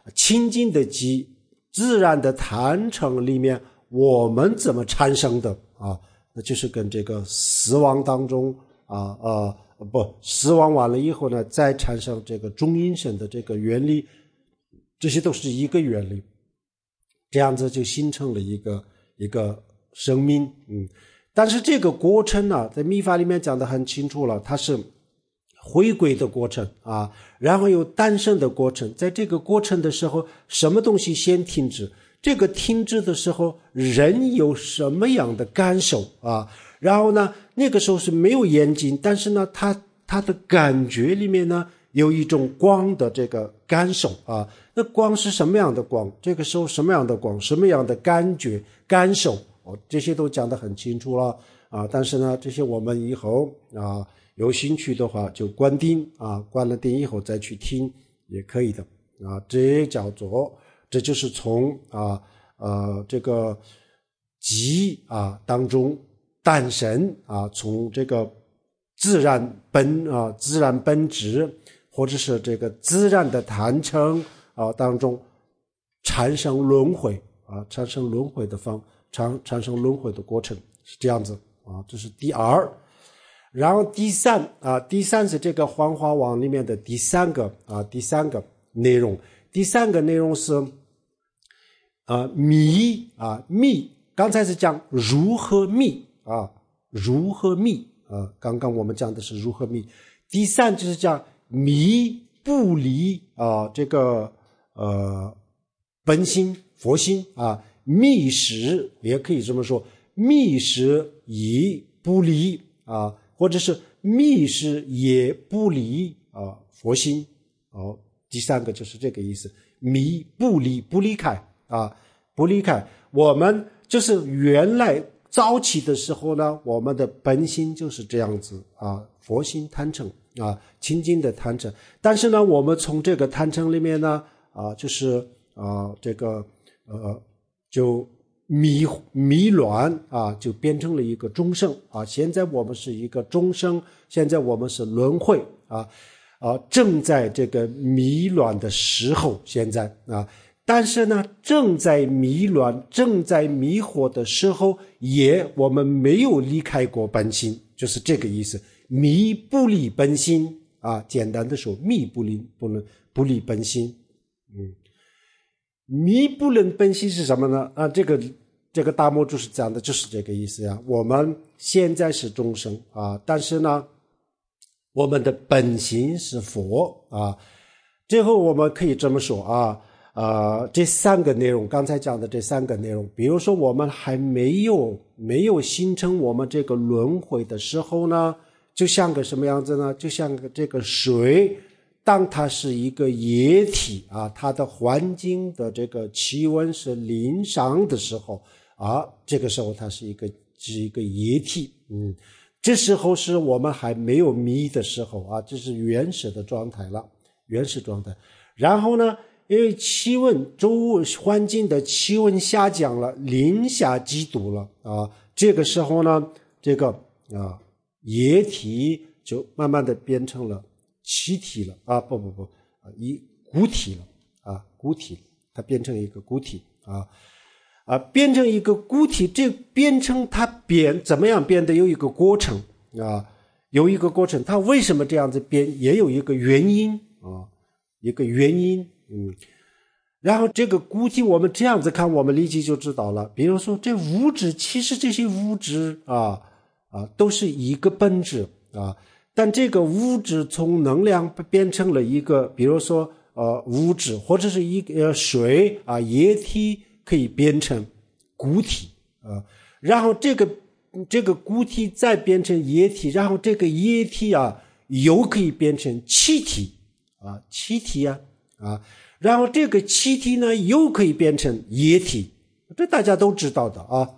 清净的极自然的坛城里面我们怎么产生的啊？那就是跟这个死亡当中啊呃不死亡完了以后呢，再产生这个中阴身的这个原理，这些都是一个原理，这样子就形成了一个一个生命。嗯，但是这个过程呢，在密法里面讲得很清楚了，它是回归的过程啊，然后有诞生的过程。在这个过程的时候，什么东西先停止？这个停止的时候，人有什么样的感受啊？然后呢，那个时候是没有眼睛，但是呢，他他的感觉里面呢，有一种光的这个感受啊。那光是什么样的光？这个时候什么样的光？什么样的感觉、感受？哦，这些都讲得很清楚了啊。但是呢，这些我们以后啊有兴趣的话就关定啊，关了定以后再去听也可以的啊。这叫做。这就是从啊呃这个极啊当中诞生啊，从这个自然本啊自然本质或者是这个自然的坛城啊当中产生轮回啊，产生轮回的方产产生轮回的过程是这样子啊，这是第二。然后第三啊，第三是这个幻化网里面的第三个啊第三个内容。第三个内容是啊密啊密，刚才是讲如何密啊如何密啊，刚刚我们讲的是如何密。第三就是讲密不离啊这个呃本心佛心啊，密实也可以这么说，密实也不离啊，或者是密实也不离啊佛心。哦，第三个就是这个意思，迷不离不离开啊，不离开。我们就是原来早期的时候呢，我们的本心就是这样子啊，佛心贪嗔啊，清净的贪嗔。但是呢，我们从这个贪嗔里面呢啊，就是啊这个呃就迷迷乱啊，就变成了一个众生啊。现在我们是一个众生，现在我们是轮回啊。啊，正在这个迷乱的时候，现在啊，但是呢，正在迷乱、正在迷惑的时候，也我们没有离开过本心，就是这个意思。迷不离本心啊，简单的说，迷不离不能不离本心。嗯，迷不离本心是什么呢？啊，这个这个大摩注释讲的就是这个意思呀。我们现在是众生啊，但是呢，我们的本心是佛啊。最后我们可以这么说啊，呃，这三个内容，刚才讲的这三个内容，比如说我们还没有没有形成我们这个轮回的时候呢，就像个什么样子呢？就像个这个水，当它是一个液体啊，它的环境的这个气温是零上的时候啊，这个时候它是一个是一个液体，嗯。这时候是我们还没有迷的时候啊，这是原始的状态了，原始状态。然后呢，因为气温周环境的气温下降了，零下几度了啊，这个时候呢，这个啊液体就慢慢的变成了气体了啊，不不不啊，一固体了啊，固体，它变成一个固体啊。啊，变成一个固体，这变成它变怎么样变的有一个过程啊，有一个过程，它为什么这样子变也有一个原因啊，一个原因，嗯，然后这个固体我们这样子看，我们立即就知道了。比如说这物质，其实这些物质啊啊都是一个本质啊，但这个物质从能量变成了一个，比如说呃物质或者是一个水啊液体。可以变成固体啊，然后这个这个固体再变成液体，然后这个液体啊又可以变成气体啊，气体啊啊，然后这个气体呢又可以变成液体，这大家都知道的啊。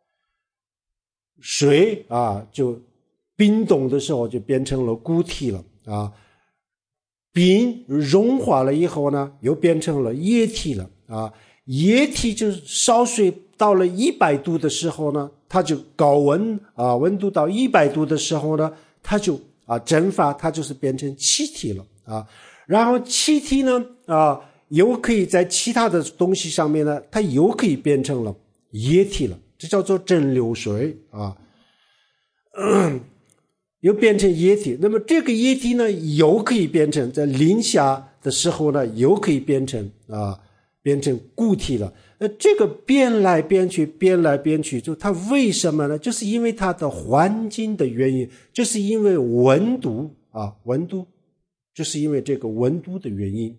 水啊就冰冻的时候就变成了固体了啊，冰融化了以后呢又变成了液体了啊。液体就是烧水到了一百度的时候呢，它就高温啊，温度到一百度的时候呢，它就啊蒸发，它就是变成气体了啊。然后气体呢啊又可以在其他的东西上面呢，它又可以变成了液体了，这叫做蒸馏水啊，嗯，又变成液体。那么这个液体呢，又可以变成在零下的时候呢，又可以变成啊，变成固体了。那这个变来变去，变来变去，就它为什么呢？就是因为它的环境的原因，就是因为温度啊，温度，就是因为这个温度的原因。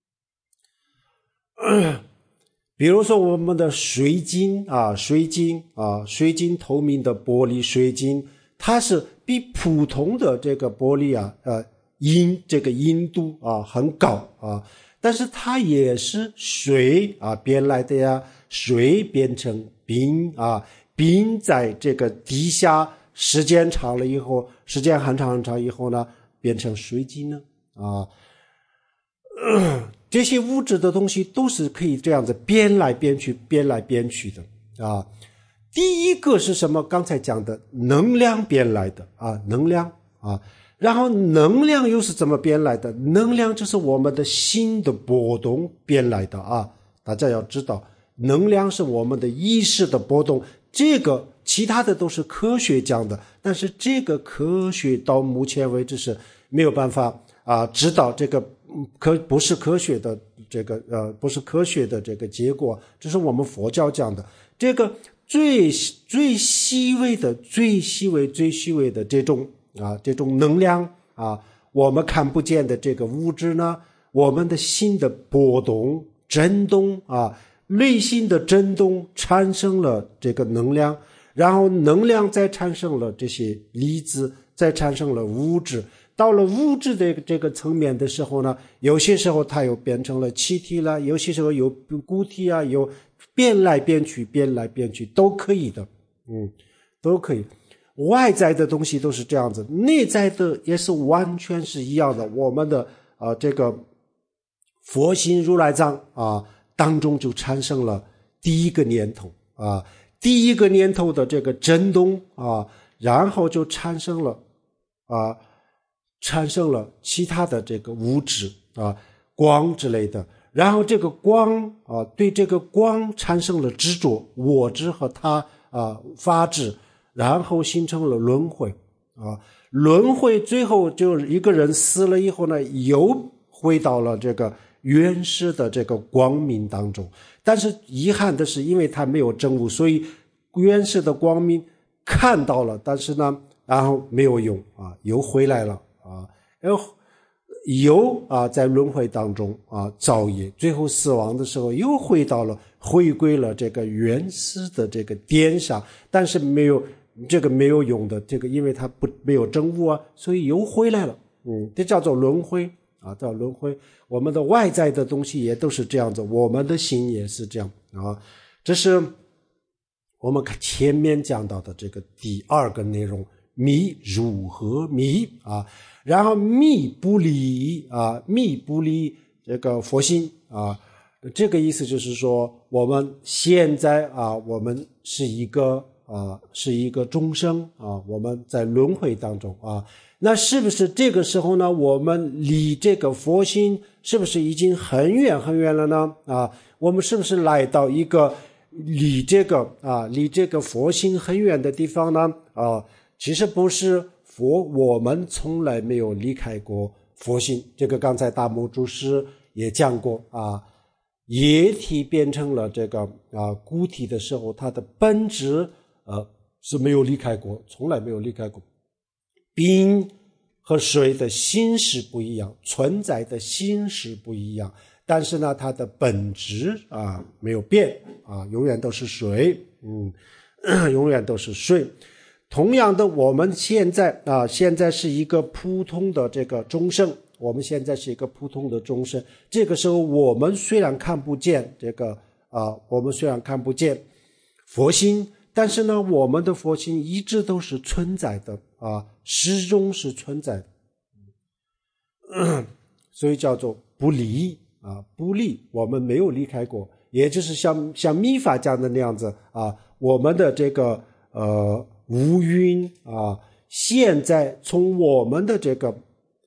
比如说我们的水晶啊，水晶啊，水晶透明的玻璃水晶，它是比普通的这个玻璃啊，呃，硬这个硬度啊很高啊，但是它也是水啊变来的呀，水变成冰啊，冰在这个地下时间长了以后，时间很长很长以后呢，变成水晶呢啊。呃这些物质的东西都是可以这样子变来变去变来变去的啊。第一个是什么？刚才讲的能量变来的啊，能量啊。然后能量又是怎么变来的？能量就是我们的心的波动变来的啊。大家要知道，能量是我们的意识的波动，这个其他的都是科学讲的，但是这个科学到目前为止是没有办法啊知道这个科不是科学的这个呃不是科学的这个结果，这是我们佛教讲的。这个最最细微的最细微最细微的这种啊这种能量啊，我们看不见的这个物质呢，我们的心的波动震动啊，内心的震动产生了这个能量，然后能量再产生了这些粒子，再产生了物质。到了物质的这个层面的时候呢，有些时候它又变成了气体了，有些时候有固体啊，有变来变去变来变去都可以的，嗯，都可以。外在的东西都是这样子，内在的也是完全是一样的。我们的呃这个佛心如来藏啊当中就产生了第一个念头啊，第一个念头的这个震动啊，然后就产生了啊产生了其他的这个物质啊光之类的，然后这个光啊对这个光产生了执着，我执和他啊发执，然后形成了轮回啊，轮回最后就一个人死了以后呢，又回到了这个原始的这个光明当中。但是遗憾的是，因为他没有证悟，所以原始的光明看到了，但是呢然后没有用啊，又回来了啊，然后又啊在轮回当中啊造业，最后死亡的时候又回到了回归了这个原始的这个点上，但是没有这个没有用的，这个因为他不没有证悟啊，所以又回来了。嗯，这叫做轮回啊，叫轮回。我们的外在的东西也都是这样子，我们的心也是这样啊。这是我们前面讲到的这个第二个内容，密如何密啊？然后密不离啊，密不离这个佛心啊。这个意思就是说，我们现在啊，我们是一个啊，是一个众生啊，我们在轮回当中啊。那是不是这个时候呢，我们离这个佛心是不是已经很远很远了呢？啊，我们是不是来到一个离这个啊，离这个佛心很远的地方呢？啊，其实不是。佛，我们从来没有离开过佛心，这个刚才大木祖师也讲过啊。液体变成了这个啊固体的时候，它的本质呃是没有离开过，从来没有离开过。冰和水的形式不一样，存在的形式不一样，但是呢，它的本质啊没有变啊，永远都是水，嗯，永远都是水。同样的，我们现在啊，现在是一个普通的这个众生，我们现在是一个普通的众生。这个时候，我们虽然看不见这个啊，我们虽然看不见佛心，但是呢，我们的佛心一直都是存在的啊，始终是存在的，嗯、所以叫做不离啊，不离，我们没有离开过，也就是像像密法讲的那样子啊，我们的这个呃。无云啊！现在从我们的这个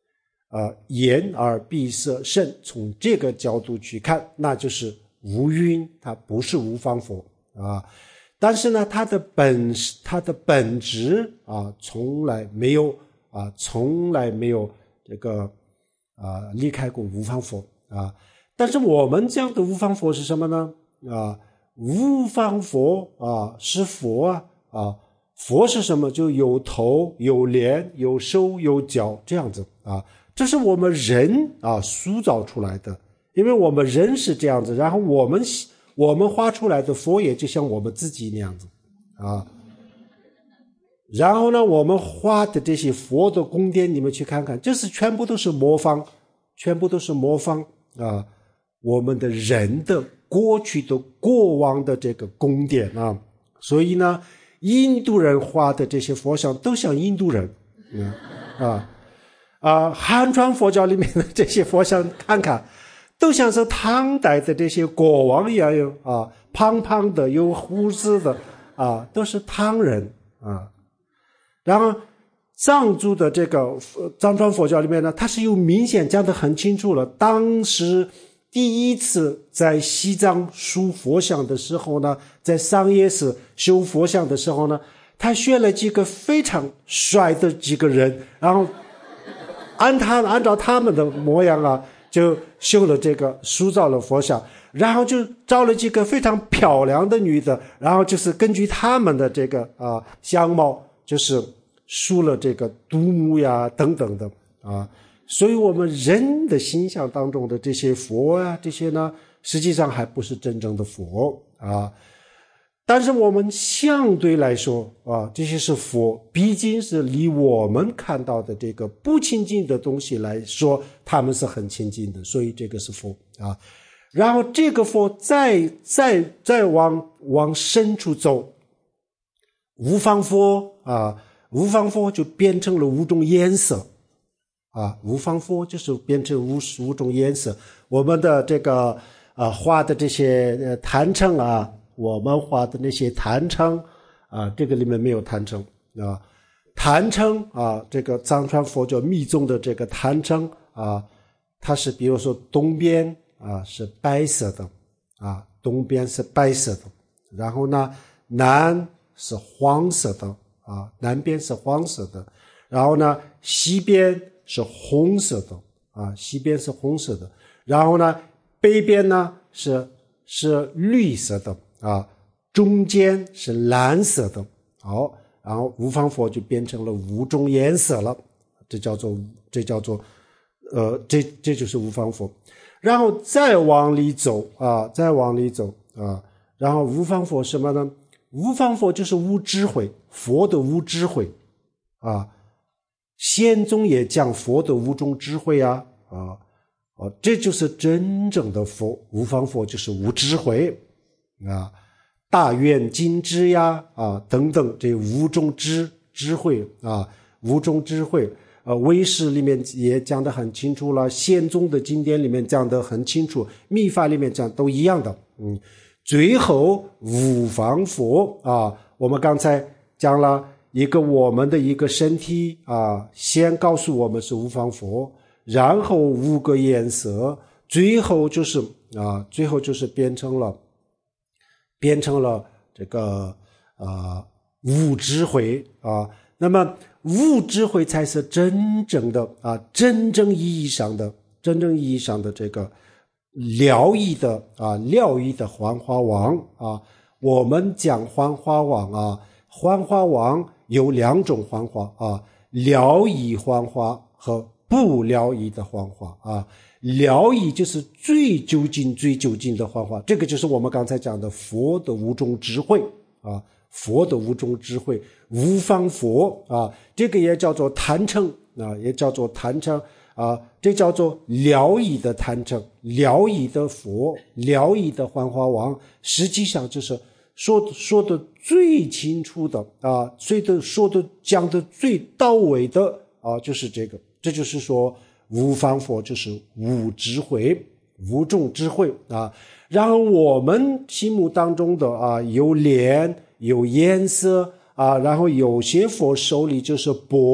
呃眼耳鼻舌身，从这个角度去看，那就是无蕴，它不是无方佛啊。但是呢，它的本它的本质啊，从来没有啊，从来没有这个啊离开过无方佛啊。但是我们讲的无方佛是什么呢？啊，无方佛啊是佛啊啊，佛是什么？就有头有脸有手有脚这样子啊，这是我们人啊塑造出来的，因为我们人是这样子，然后我们我们画出来的佛也就像我们自己那样子啊。然后呢，我们画的这些佛的宫殿，你们去看看，这是全部都是模仿，全部都是模仿啊，我们的人的过去的过往的这个宫殿啊。所以呢，印度人画的这些佛像都像印度人，嗯、啊啊，汉传佛教里面的这些佛像看看，都像是唐代的这些国王一样啊，胖胖的有胡子的啊，都是唐人啊。然后藏族的这个藏传佛教里面呢，它是有明显讲得很清楚了，当时第一次在西藏塑佛像的时候呢，在桑耶寺修佛像的时候呢，他选了几个非常帅的几个人，然后按他按照他们的模样啊，就修了这个塑造了佛像，然后就找了几个非常漂亮的女的，然后就是根据他们的这个啊相貌，就是塑了这个独目呀等等的啊。所以我们人的形象当中的这些佛啊，这些呢实际上还不是真正的佛啊。但是我们相对来说啊，这些是佛，毕竟是离我们看到的这个不亲近的东西来说，他们是很亲近的，所以这个是佛啊。然后这个佛再再再往往深处走，无方佛啊，无方佛就变成了五种颜色啊，无方佛就是变成五五种颜色。我们的这个啊画的这些呃坛城啊，我们画的那些坛城啊，这个里面没有坛城啊，坛城啊，这个藏传佛教密宗的这个坛城啊，它是比如说东边啊是白色的啊，东边是白色的，然后呢南是黄色的啊，南边是黄色的，然后呢西边是红色的啊，西边是红色的，然后呢北边呢是是绿色的啊，中间是蓝色的。好，然后无方佛就变成了五种颜色了，这叫做这叫做呃这这就是无方佛。然后再往里走啊，再往里走啊，然后无方佛什么呢？无方佛就是无智慧，佛的无智慧啊。仙宗也讲佛的五种智慧啊啊啊，这就是真正的佛。无方佛就是无智慧啊，大愿金智呀啊等等，这五种智智慧啊，五种智慧。呃，唯识里面也讲得很清楚了，仙宗的经典里面讲得很清楚，密法里面讲都一样的。嗯，最后无方佛啊，我们刚才讲了一个我们的一个身体啊，先告诉我们是无方佛，然后五个颜色，最后就是啊，最后就是变成了变成了这个啊无智慧啊。那么无智慧才是真正的啊，真正意义上的真正意义上的这个疗愈的啊，疗愈的幻化王啊。我们讲幻化王啊，幻化王有两种幻化啊，疗愈幻化和不疗愈的幻化啊。疗愈就是最究竟最究竟的幻化，这个就是我们刚才讲的佛的五种智慧啊，佛的五种智慧，无方佛啊，这个也叫做坛城啊，也叫做坛城啊，这叫做疗愈的坛城，疗愈的佛，疗愈的幻化王，实际上就是说说的最清楚的啊，说的说的讲的最到位的啊，就是这个，这就是说无方佛就是无智慧，五种智慧啊。然后我们心目当中的啊，有脸有颜色啊，然后有些佛手里就是钵，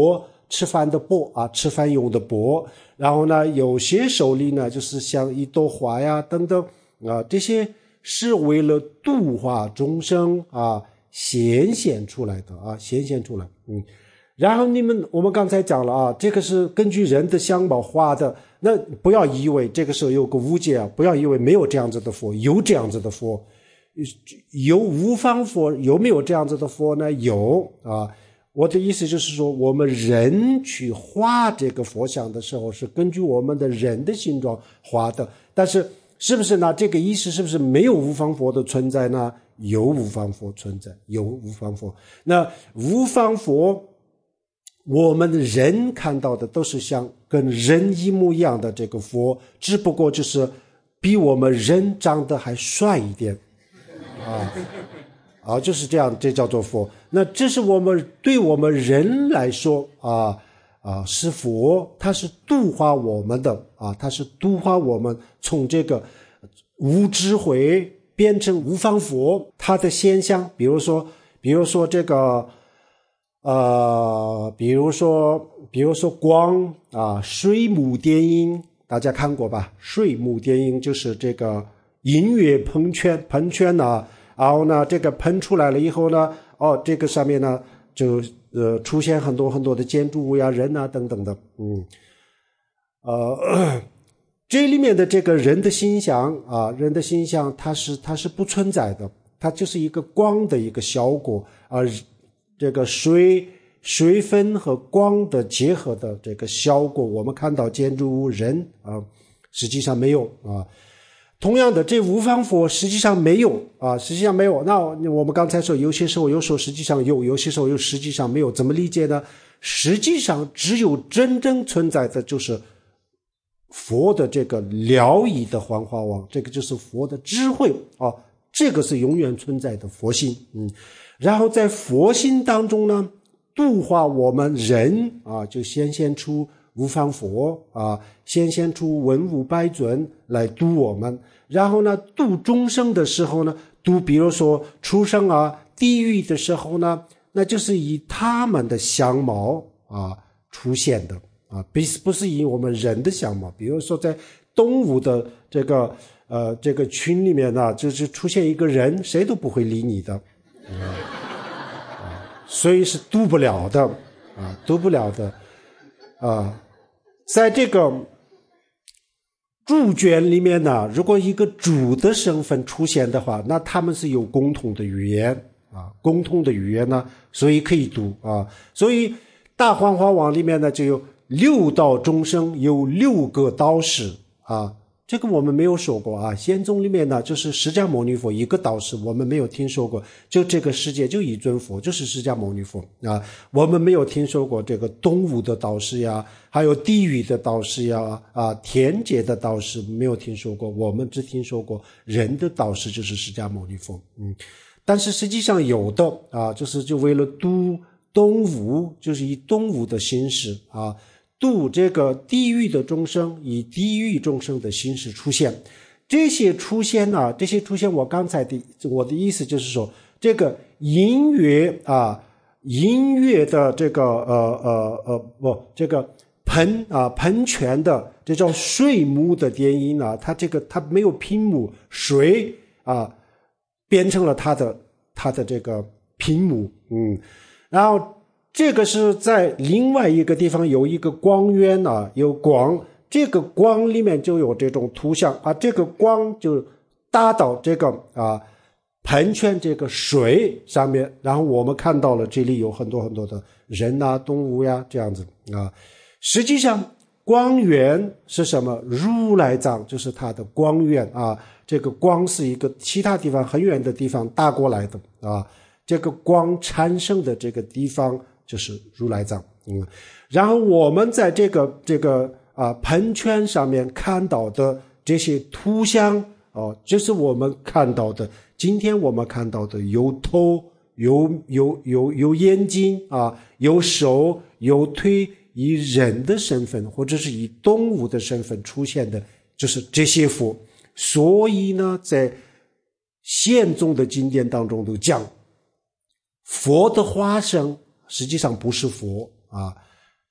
吃饭的钵啊，吃饭用的钵。然后呢，有些手里呢，就是像一朵花呀等等啊，这些是为了度化众生啊显现出来的啊，显现出来。嗯，然后你们我们刚才讲了啊，这个是根据人的相貌画的。那不要以为这个时候有个误解啊，不要以为没有这样子的佛，有这样子的佛。有无方佛，有没有这样子的佛呢？有啊。我的意思就是说，我们人去画这个佛像的时候，是根据我们的人的形状画的。但是是不是呢？这个意思是不是没有无方佛的存在呢？有无方佛存在，有无方佛。那无方佛，我们人看到的都是像跟人一模一样的这个佛，只不过就是比我们人长得还帅一点啊。啊，就是这样，这叫做佛。那这是我们对我们人来说啊啊是佛，它是度化我们的啊，它是度化我们从这个无智慧变成无方佛。它的现象，比如说，比如说这个呃，比如说比如说光啊，水幕电音，大家看过吧？水幕电音就是这个音乐喷泉，喷泉啊。然后呢，这个喷出来了以后呢，哦，这个上面呢就呃出现很多很多的建筑物呀、人啊等等的，嗯，呃，这里面的这个人的形象啊，人的形象它是它是不存在的，它就是一个光的一个效果，而这个水水分和光的结合的这个效果，我们看到建筑物、人啊，实际上没有啊。同样的，这无方佛实际上没有啊，实际上没有。那我们刚才说，有些时候有时候实际上有，有些时候又实际上没有，怎么理解呢？实际上只有真正存在的就是佛的这个了义的幻化王，这个就是佛的智慧啊，这个是永远存在的佛性。嗯，然后在佛性当中呢，度化我们人啊，就显现出无方佛啊，显现出文武百尊来度我们。然后呢，度众生的时候呢，度比如说畜生啊、地狱的时候呢，那就是以他们的相貌啊出现的啊，不是以我们人的相貌。比如说在动物的这个呃这个群里面呢，就是出现一个人，谁都不会理你的，嗯啊、所以是度不了的啊，度不了的啊。在这个主卷里面呢，如果一个主的身份出现的话，那他们是有共同的语言啊，共同的语言呢，所以可以读啊。所以大幻化王里面呢，就有六道众生，有六个导师啊。这个我们没有说过啊，显宗里面呢，就是释迦牟尼佛一个导师，我们没有听说过。就这个世界就一尊佛，就是释迦牟尼佛啊，我们没有听说过这个动物的导师呀，还有地狱的导师呀，啊，天界的导师没有听说过，我们只听说过人的导师就是释迦牟尼佛。嗯，但是实际上有的啊，就是就为了度动物，就是以动物的形式啊。度这个地狱的众生，以地狱众生的形式出现。这些出现呢、啊，这些出现，我刚才的我的意思就是说，这个音乐啊，音乐的这个呃呃呃不，这个喷啊喷泉的这叫水幕的电音啊，它这个它没有屏幕，水啊变成了它的它的这个屏幕，嗯，然后。这个是在另外一个地方有一个光源啊，有光，这个光里面就有这种图像，把这个光就打到这个啊喷泉这个水上面，然后我们看到了这里有很多很多的人啊、动物呀这样子啊。实际上光源是什么？如来藏就是它的光源啊，这个光是一个其他地方很远的地方打过来的啊，这个光产生的这个地方。就是如来藏，嗯，然后我们在这个这个啊喷泉上面看到的这些图像哦，就是我们看到的，今天我们看到的有头有有有有眼睛啊，有手有腿，以人的身份或者是以动物的身份出现的，就是这些佛。所以呢，在显宗的经典当中都讲，佛的化身。实际上不是佛啊，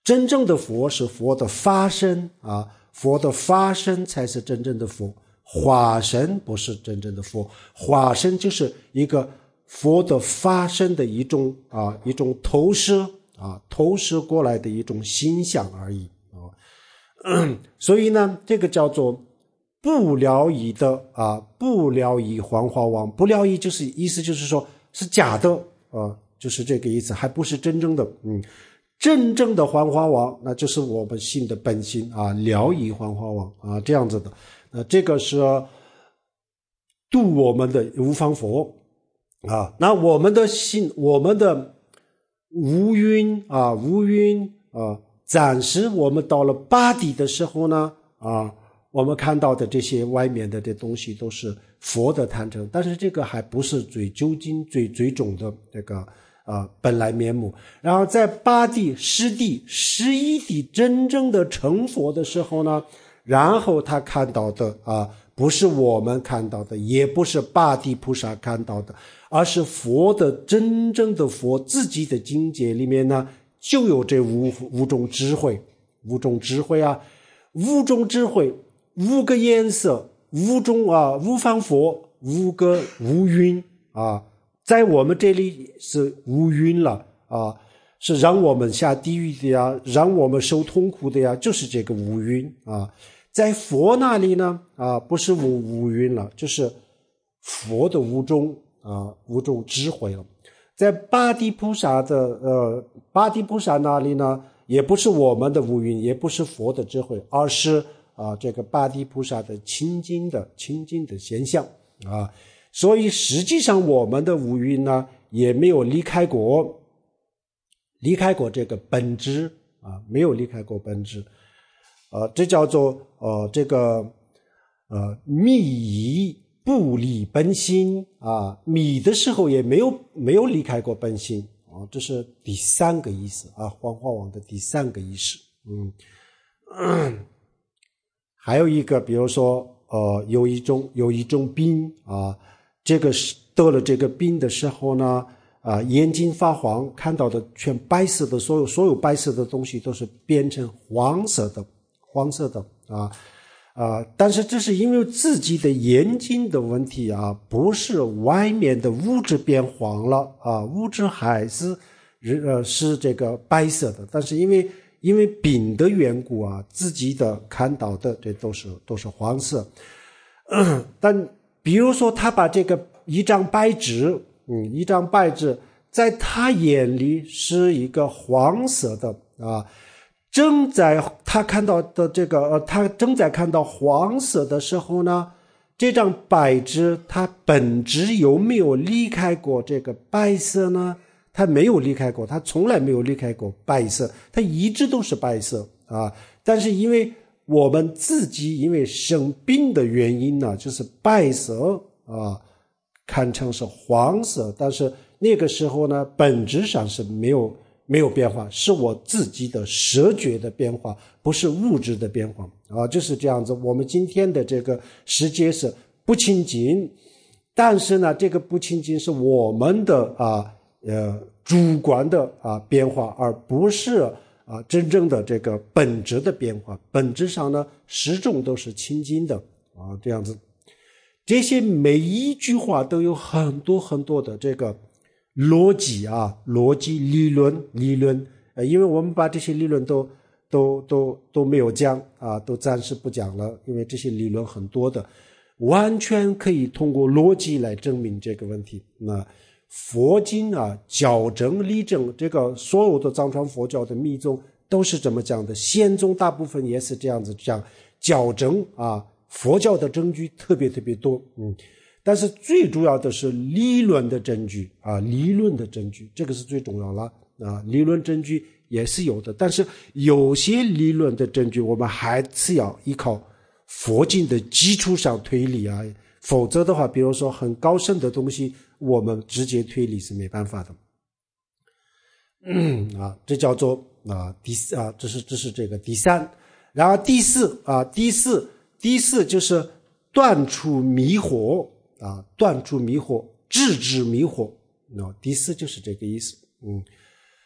真正的佛是佛的发身啊，佛的发身才是真正的佛，化身不是真正的佛，化身就是一个佛的发身的一种啊一种投射啊投射过来的一种形象而已啊。所以呢，这个叫做不了义的啊，不了义黄花王，不了义就是意思就是说是假的啊，就是这个意思，还不是真正的。嗯，真正的黄花王，那就是我们信的本心啊，了义黄花王啊，这样子的。呃，这个是度我们的无方佛啊。那我们的信，我们的无云啊，无云啊，暂时我们到了八地的时候呢，啊，我们看到的这些外面的这东西都是佛的坛城，但是这个还不是最究竟、最最终的这个啊本来面目。然后在八地、十地、十一地真正的成佛的时候呢，然后他看到的啊，不是我们看到的，也不是八地菩萨看到的，而是佛的真正的佛自己的境界里面呢，就有这五五种智慧，五种智慧啊，五种智慧，五个颜色，五种啊，五方佛，五个五蕴啊，在我们这里是五蕴了啊，是让我们下地狱的呀，让我们受痛苦的呀，就是这个五蕴啊。在佛那里呢啊，不是五五蕴了，就是佛的五种啊五种智慧了。在八地菩萨的呃八地菩萨那里呢，也不是我们的五蕴，也不是佛的智慧，而是啊这个八地菩萨的清净的清净的现象啊。所以实际上我们的五蕴呢，也没有离开过离开过这个本质啊，没有离开过本质。呃，这叫做呃这个呃密仪不离本心啊，密的时候也没有没有离开过本心啊，这是第三个意思啊，黄花王的第三个意思。嗯，嗯还有一个，比如说呃有一种有一种病啊，这个得了这个病的时候呢，啊眼睛发黄，看到的全白色的，所有所有白色的东西都是变成黄色的。黄色的啊啊，但是这是因为自己的眼睛的问题啊，不是外面的物质变黄了啊，物质还是呃是这个白色的，但是因为因为病的缘故啊，自己的看到的这都是都是黄色。嗯，但比如说他把这个一张白纸，嗯，一张白纸在他眼里是一个黄色的啊。正在他看到的这个呃，他正在看到黄色的时候呢，这张白纸它本质有没有离开过这个白色呢？它没有离开过，它从来没有离开过白色，它一直都是白色啊。但是因为我们自己因为生病的原因呢，就是白色啊看成是黄色，但是那个时候呢，本质上是没有。没有变化，是我自己的舍觉的变化，不是物质的变化啊，就是这样子。我们今天的这个世界是不清净，但是呢，这个不清净是我们的啊呃主观的啊变化，而不是啊真正的这个本质的变化。本质上呢，始终都是清净的啊，这样子。这些每一句话都有很多很多的这个。逻辑啊，逻辑理论理论，呃，因为我们把这些理论都都都都没有讲啊，都暂时不讲了，因为这些理论很多的，完全可以通过逻辑来证明这个问题。那佛经啊，教证理证，这个所有的藏传佛教的密宗都是这么讲的，宪宗大部分也是这样子讲，教证啊，佛教的证据特别特别多，嗯。但是最主要的是理论的证据啊，理论的证据，这个是最重要了啊。理论证据也是有的，但是有些理论的证据我们还是要依靠佛经的基础上推理啊，否则的话，比如说很高深的东西，我们直接推理是没办法的。嗯啊，这叫做啊第四啊，这是这是这个第三，然后第四啊，第四第四就是断除迷惑。啊，断除迷惑，制止迷惑，那第四就是这个意思。嗯，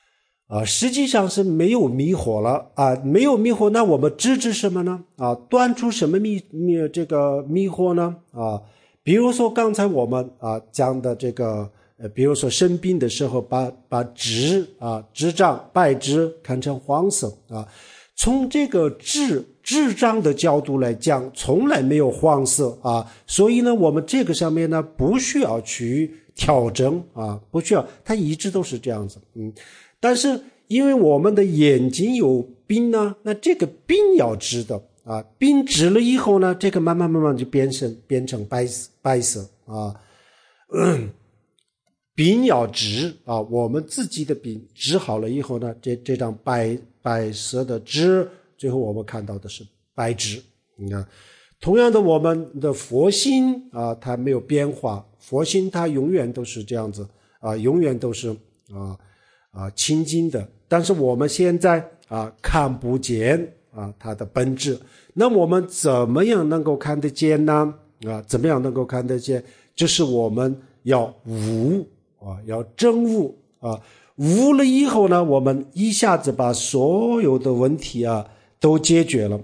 啊，实际上是没有迷惑了啊，没有迷惑，那我们制止什么呢？啊，断除什么迷迷这个迷惑呢？啊，比如说刚才我们啊讲的这个，呃，比如说生病的时候把，把把纸啊纸张白纸看成黄色啊，从这个纸纸张的角度来讲，从来没有黄色啊，所以呢，我们这个上面呢不需要去调整啊，不需要，它一直都是这样子，嗯。但是因为我们的眼睛有病呢，那这个病要治的啊，病治了以后呢，这个慢慢慢慢就变成变成白白色啊，嗯，病要治啊，我们自己的病治好了以后呢，这这张白白色的纸，最后我们看到的是白纸。你看，同样的，我们的佛心啊，它没有变化，佛心它永远都是这样子啊，永远都是啊。啊，清净的，但是我们现在啊看不见啊它的本质。那我们怎么样能够看得见呢？啊，怎么样能够看得见？就是我们要悟啊，要真悟啊。悟了以后呢，我们一下子把所有的问题啊都解决了。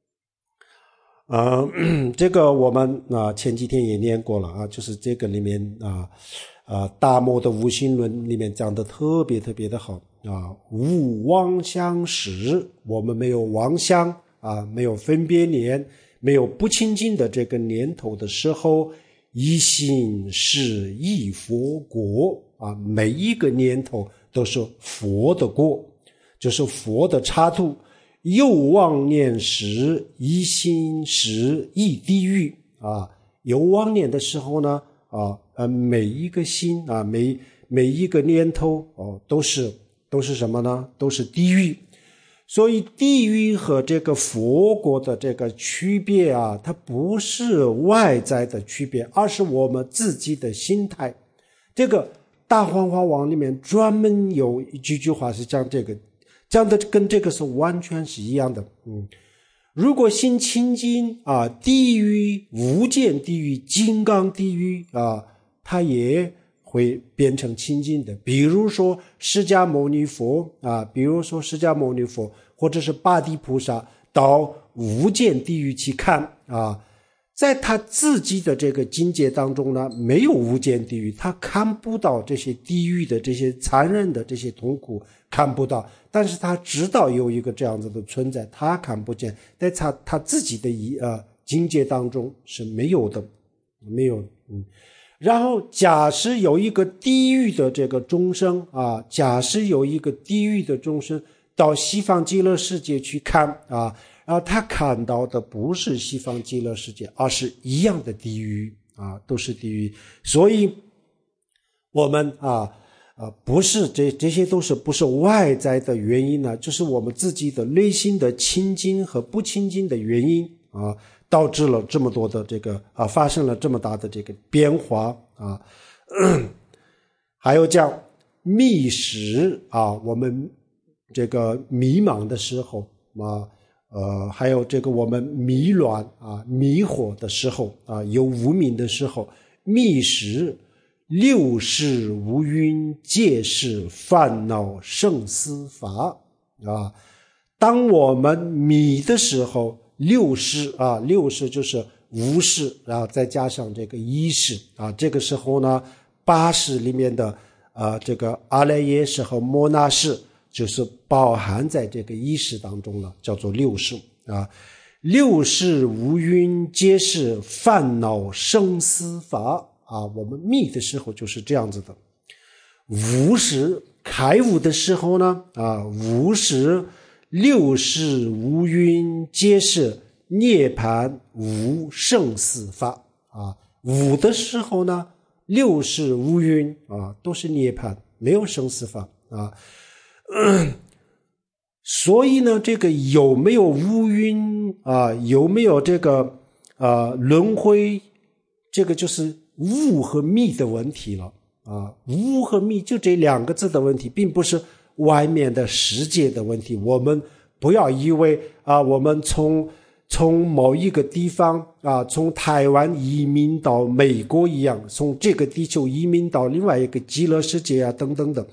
啊，这个我们啊前几天也念过了啊，就是这个里面啊。啊，大摩的无心论里面讲的特别特别的好啊，无妄想识，我们没有妄想啊，没有分别念，没有不清净的这个念头的时候，一心是一佛果啊，每一个念头都是佛的果，就是佛的插图。有妄念时，一心是一地狱啊，有妄念的时候呢啊，呃，每一个心啊，每每一个念头哦，都是都是什么呢？都是地狱。所以地狱和这个佛国的这个区别啊，它不是外在的区别，而是我们自己的心态。这个大幻化网里面专门有一句句话是讲这个，讲的跟这个是完全是一样的。嗯。如果心清净啊，地狱、无间地狱、金刚地狱啊，它也会变成清净的。比如说释迦牟尼佛啊，比如说释迦牟尼佛或者是八地菩萨到无间地狱去看啊，在他自己的这个境界当中呢，没有无间地狱，他看不到这些地狱的这些残忍的这些痛苦，看不到，但是他知道有一个这样子的存在，他看不见，在他他自己的一呃境界当中是没有的，没有。嗯，然后假使有一个地狱的这个众生啊，假使有一个地狱的众生到西方极乐世界去看啊，然后他看到的不是西方极乐世界，而是一样的地狱啊，都是地狱。所以我们啊啊不是这这些都是不是外在的原因呢，就是我们自己的内心的清净和不清净的原因啊，导致了这么多的这个啊发生了这么大的这个变化啊。还有讲迷失啊，我们这个迷茫的时候啊。呃，还有这个我们迷乱啊、迷惑的时候啊，有无明的时候，迷失六世无云，皆是烦恼生死法啊。当我们迷的时候，六世啊，六世就是无世，然后再加上这个一世啊，这个时候呢，八世里面的啊，这个阿赖耶识和摩那识。就是包含在这个意识当中了，叫做六世啊。六世无云，皆是烦恼生死法啊。我们密的时候就是这样子的。无时开悟的时候呢啊，无时六世无云，皆是涅槃无生死法啊。悟的时候呢，六世无云啊，都是涅槃，没有生死法啊。嗯，所以呢，这个有没有乌云啊，有没有这个啊轮回，这个就是悟和密的问题了啊。悟和密就这两个字的问题，并不是外面的世界的问题。我们不要以为啊，我们从从某一个地方啊，从台湾移民到美国一样，从这个地球移民到另外一个极乐世界啊，等等的。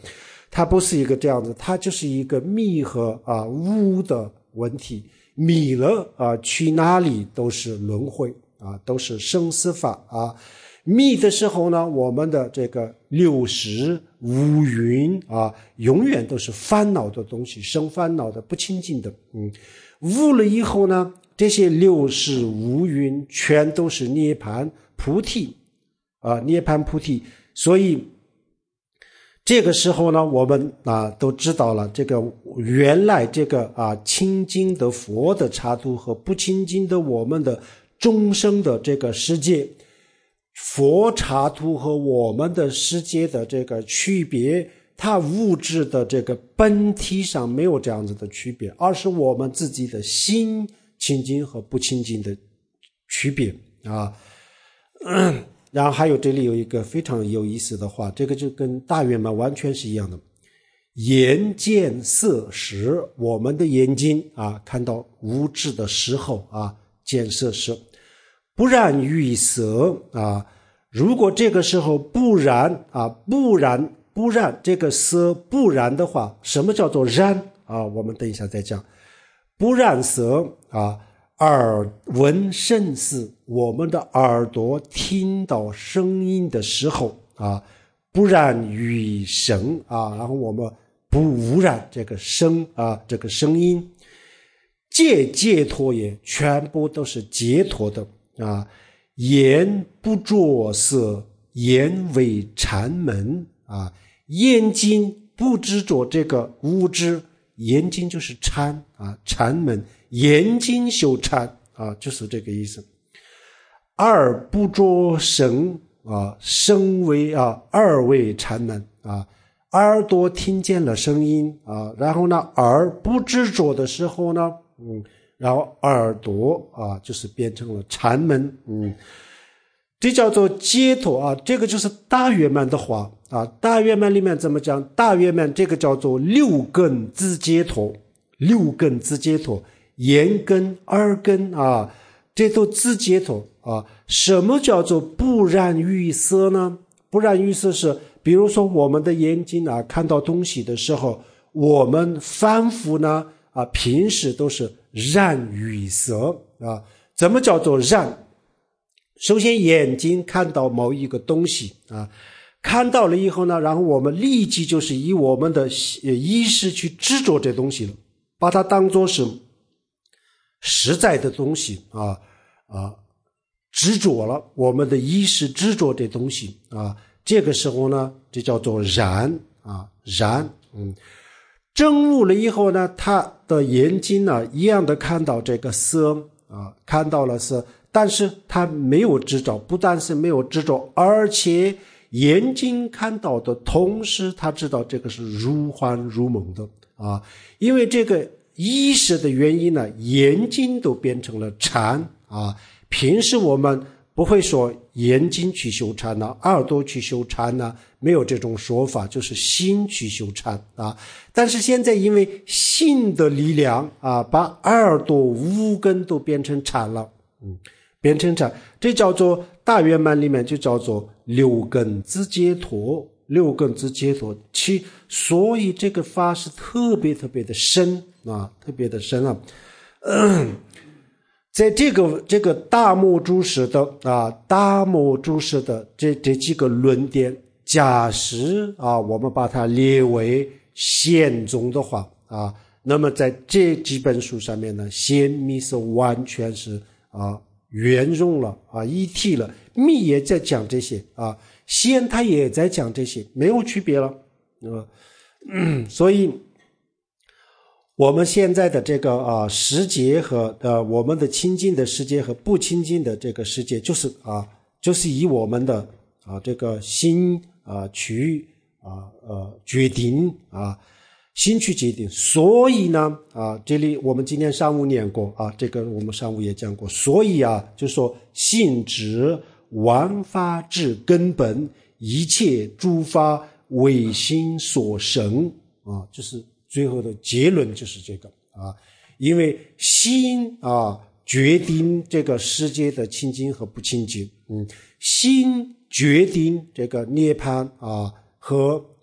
它不是一个这样子，它就是一个密和啊无的问题。密了啊，去哪里都是轮回啊，都是生死法啊。密的时候呢，我们的这个六识五蕴啊，永远都是烦恼的东西，生烦恼的，不清净的。嗯，悟了以后呢，这些六识五蕴全都是涅槃菩提啊，涅槃菩提。所以这个时候呢，我们啊都知道了，这个原来这个啊清净的佛的刹土和不清净的我们的众生的这个世界，佛刹土和我们的世界的这个区别，它物质的这个本体上没有这样子的区别，而是我们自己的心清净和不清净的区别啊。嗯然后还有这里有一个非常有意思的话，这个就跟大圆满完全是一样的。眼见色识，我们的眼睛啊，看到物质的时候啊，见色识，不染于色啊。如果这个时候不染啊，不染不染这个色不染的话，什么叫做染啊？我们等一下再讲。不染色啊。耳闻声思，我们的耳朵听到声音的时候啊，不染于声啊，然后我们不污染这个声啊，这个声音。戒解脱也，全部都是解脱的啊。眼不着色，眼为禅门啊，眼睛不执着这个物质，眼睛就是禅啊，禅门。眼睛修禅啊，就是这个意思。耳不着声啊，声为啊，耳为禅门啊，耳朵听见了声音啊，然后呢，耳不执着的时候呢，嗯，然后耳朵啊，就是变成了禅门，嗯，这叫做解脱啊，这个就是大圆满的话啊，大圆满里面怎么讲？大圆满这个叫做六根自解脱，六根自解脱。眼根耳根啊，这都自解脱啊。什么叫做不染于色呢？不染于色是比如说我们的眼睛啊，看到东西的时候，我们反复呢啊，平时都是染于色啊。怎么叫做染？首先眼睛看到某一个东西啊，看到了以后呢，然后我们立即就是以我们的意识去执着这东西了，把它当作是实在的东西啊啊，执着了，我们的意识执着这东西啊，这个时候呢，这叫做染啊染，嗯，证悟了以后呢，他的眼睛呢一样的看到这个色啊，看到了色，但是他没有执着，不但是没有执着，而且眼睛看到的同时，他知道这个是如幻如梦的啊，因为这个意识的原因呢，眼睛都变成了禅啊。平时我们不会说眼睛去修禅呢、啊，耳朵去修禅呢、啊，没有这种说法，就是心去修禅啊。但是现在因为心的力量啊，把耳朵五根都变成禅了，嗯，变成禅，这叫做大圆满里面就叫做六根自解脱。六根自解脱，其所以这个法是特别特别的深啊，特别的深啊。嗯、在这个这个大摩注释的啊，大摩注释的这这几个论点，假使啊，我们把它列为显宗的话啊，那么在这几本书上面呢，显密是完全是啊圆融了啊，一体了，密也在讲这些啊。显他也在讲这些，没有区别了，呃嗯、所以我们现在的这个啊世界和呃我们的清净的世界和不清净的这个世界，就是啊就是以我们的啊这个心啊去啊呃决定啊心去决定。所以呢啊这里我们今天上午念过啊，这个我们上午也讲过，所以啊就说性质万法之根本，一切诸法为心所生啊，就是最后的结论就是这个啊，因为心啊决定这个世界的清净和不清净，嗯，心决定这个涅槃啊和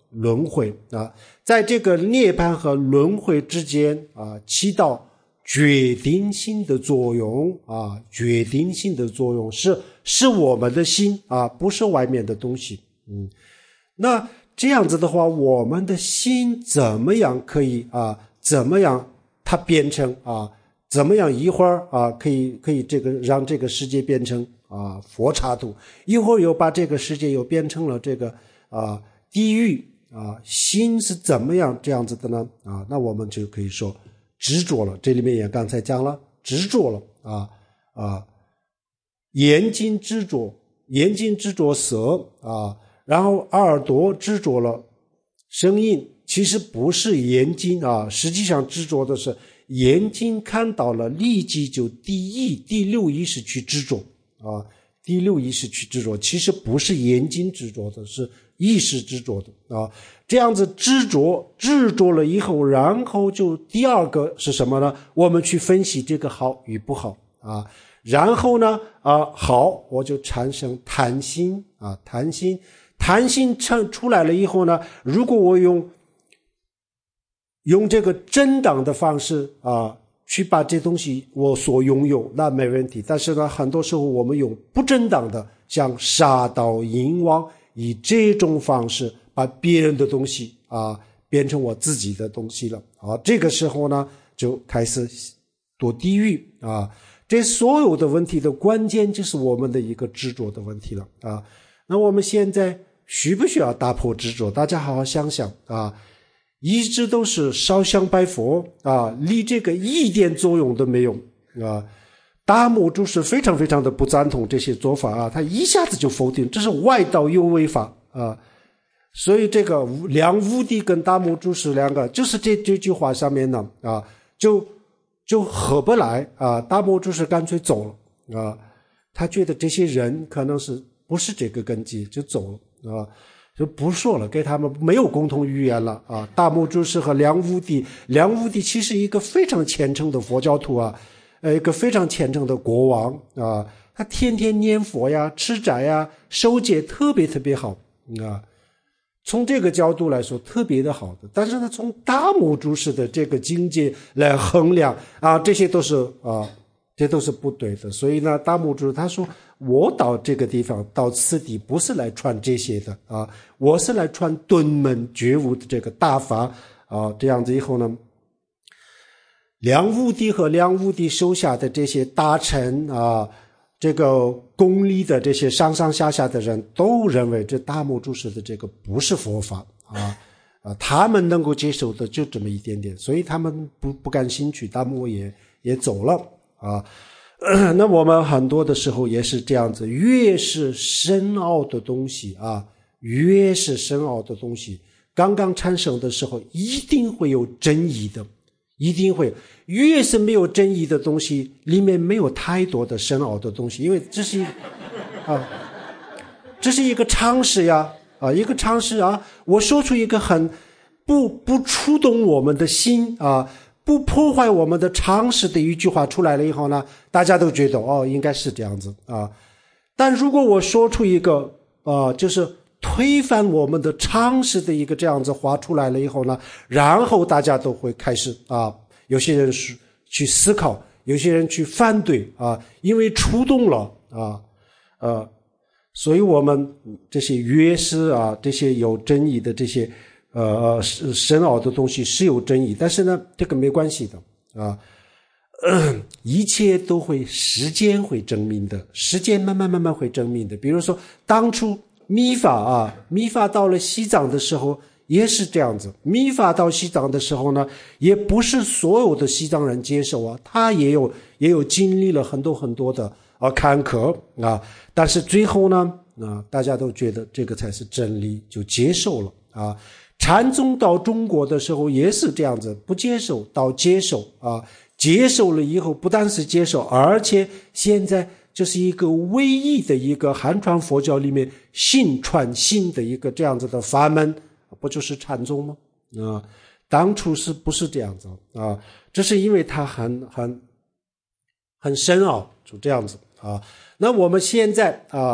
轮回啊，在这个涅槃和轮回之间啊，起到决定性的作用啊，决定性的作用是是我们的心啊，不是外面的东西。嗯，那这样子的话，我们的心怎么样可以啊？怎么样它变成啊？怎么样一会儿啊可以可以这个让这个世界变成啊佛刹土，一会儿又把这个世界又变成了这个啊地狱啊？心是怎么样这样子的呢？啊，那我们就可以说执着了。这里面也刚才讲了执着了啊啊，眼睛执着，眼睛执着色啊，然后耳朵执着了声音，其实不是眼睛啊，实际上执着的是眼睛看到了，立即就第一第六意识去执着啊，第六意识去执着，其实不是眼睛执着的，是意识执着的啊。这样子执着执着了以后，然后就第二个是什么呢？我们去分析这个好与不好啊。然后呢啊好，我就产生贪心啊，贪心贪心出来了以后呢，如果我用用这个正当的方式啊，去把这东西我所拥有，那没问题。但是呢，很多时候我们用不正当的，像杀盗淫妄，以这种方式把别人的东西啊变成我自己的东西了啊。这个时候呢，就开始堕地狱啊。这所有的问题的关键就是我们的一个执着的问题了啊。那我们现在需不需要打破执着？大家好好想想啊。一直都是烧香拜佛啊，离这个一点作用都没有啊。达摩祖师非常非常的不赞同这些做法啊，他一下子就否定，这是外道又违法啊。所以这个梁武帝跟达摩祖师两个就是这这句话上面呢啊，就就合不来啊。达摩祖师干脆走了啊，他觉得这些人可能是不是这个根基，就走了啊。就不说了，给他们没有共同语言了啊！达摩祖师和梁武帝，梁武帝其实一个非常虔诚的佛教徒啊，呃，一个非常虔诚的国王啊，他天天念佛呀、吃斋呀、守戒，特别特别好啊。从这个角度来说，特别的好的。但是呢，从达摩祖师的这个境界来衡量啊，这些都是啊，这都是不对的。所以呢，达摩祖师他说，我到这个地方到此地不是来传这些的啊，我是来传顿门觉悟的这个大法啊。这样子以后呢，梁武帝和梁武帝手下的这些大臣啊，这个宫里的这些上上下下的人都认为这达摩祖师的这个不是佛法啊啊，他们能够接受的就这么一点点，所以他们不不感兴趣，达摩也也走了啊。那我们很多的时候也是这样子，越是深奥的东西啊，越是深奥的东西刚刚产生的时候一定会有争议的，一定会，越是没有争议的东西里面没有太多的深奥的东西，因为这是一啊，这是一个常识呀啊，一个常识啊，我说出一个很不不触动我们的心啊，不破坏我们的常识的一句话出来了以后呢，大家都觉得哦应该是这样子啊。但如果我说出一个啊，就是推翻我们的常识的一个这样子话出来了以后呢，然后大家都会开始啊，有些人是去思考，有些人去反对啊，因为触动了啊呃，所以我们这些约是啊，这些有争议的这些呃深奥的东西是有争议，但是呢这个没关系的啊，呃一切都会时间会证明的，时间慢慢慢慢会证明的。比如说当初密法啊，密法到了西藏的时候也是这样子，密法到西藏的时候呢，也不是所有的西藏人接受啊，他也有也有经历了很多很多的啊坎坷啊，但是最后呢啊，大家都觉得这个才是真理，就接受了啊。禅宗到中国的时候也是这样子，不接受到接受啊，接受了以后不但是接受，而且现在就是一个唯一的一个汉传佛教里面信传信的一个这样子的法门，不就是禅宗吗？啊，当初是不是这样子啊？这是因为它很很很深奥，就这样子啊。那我们现在啊，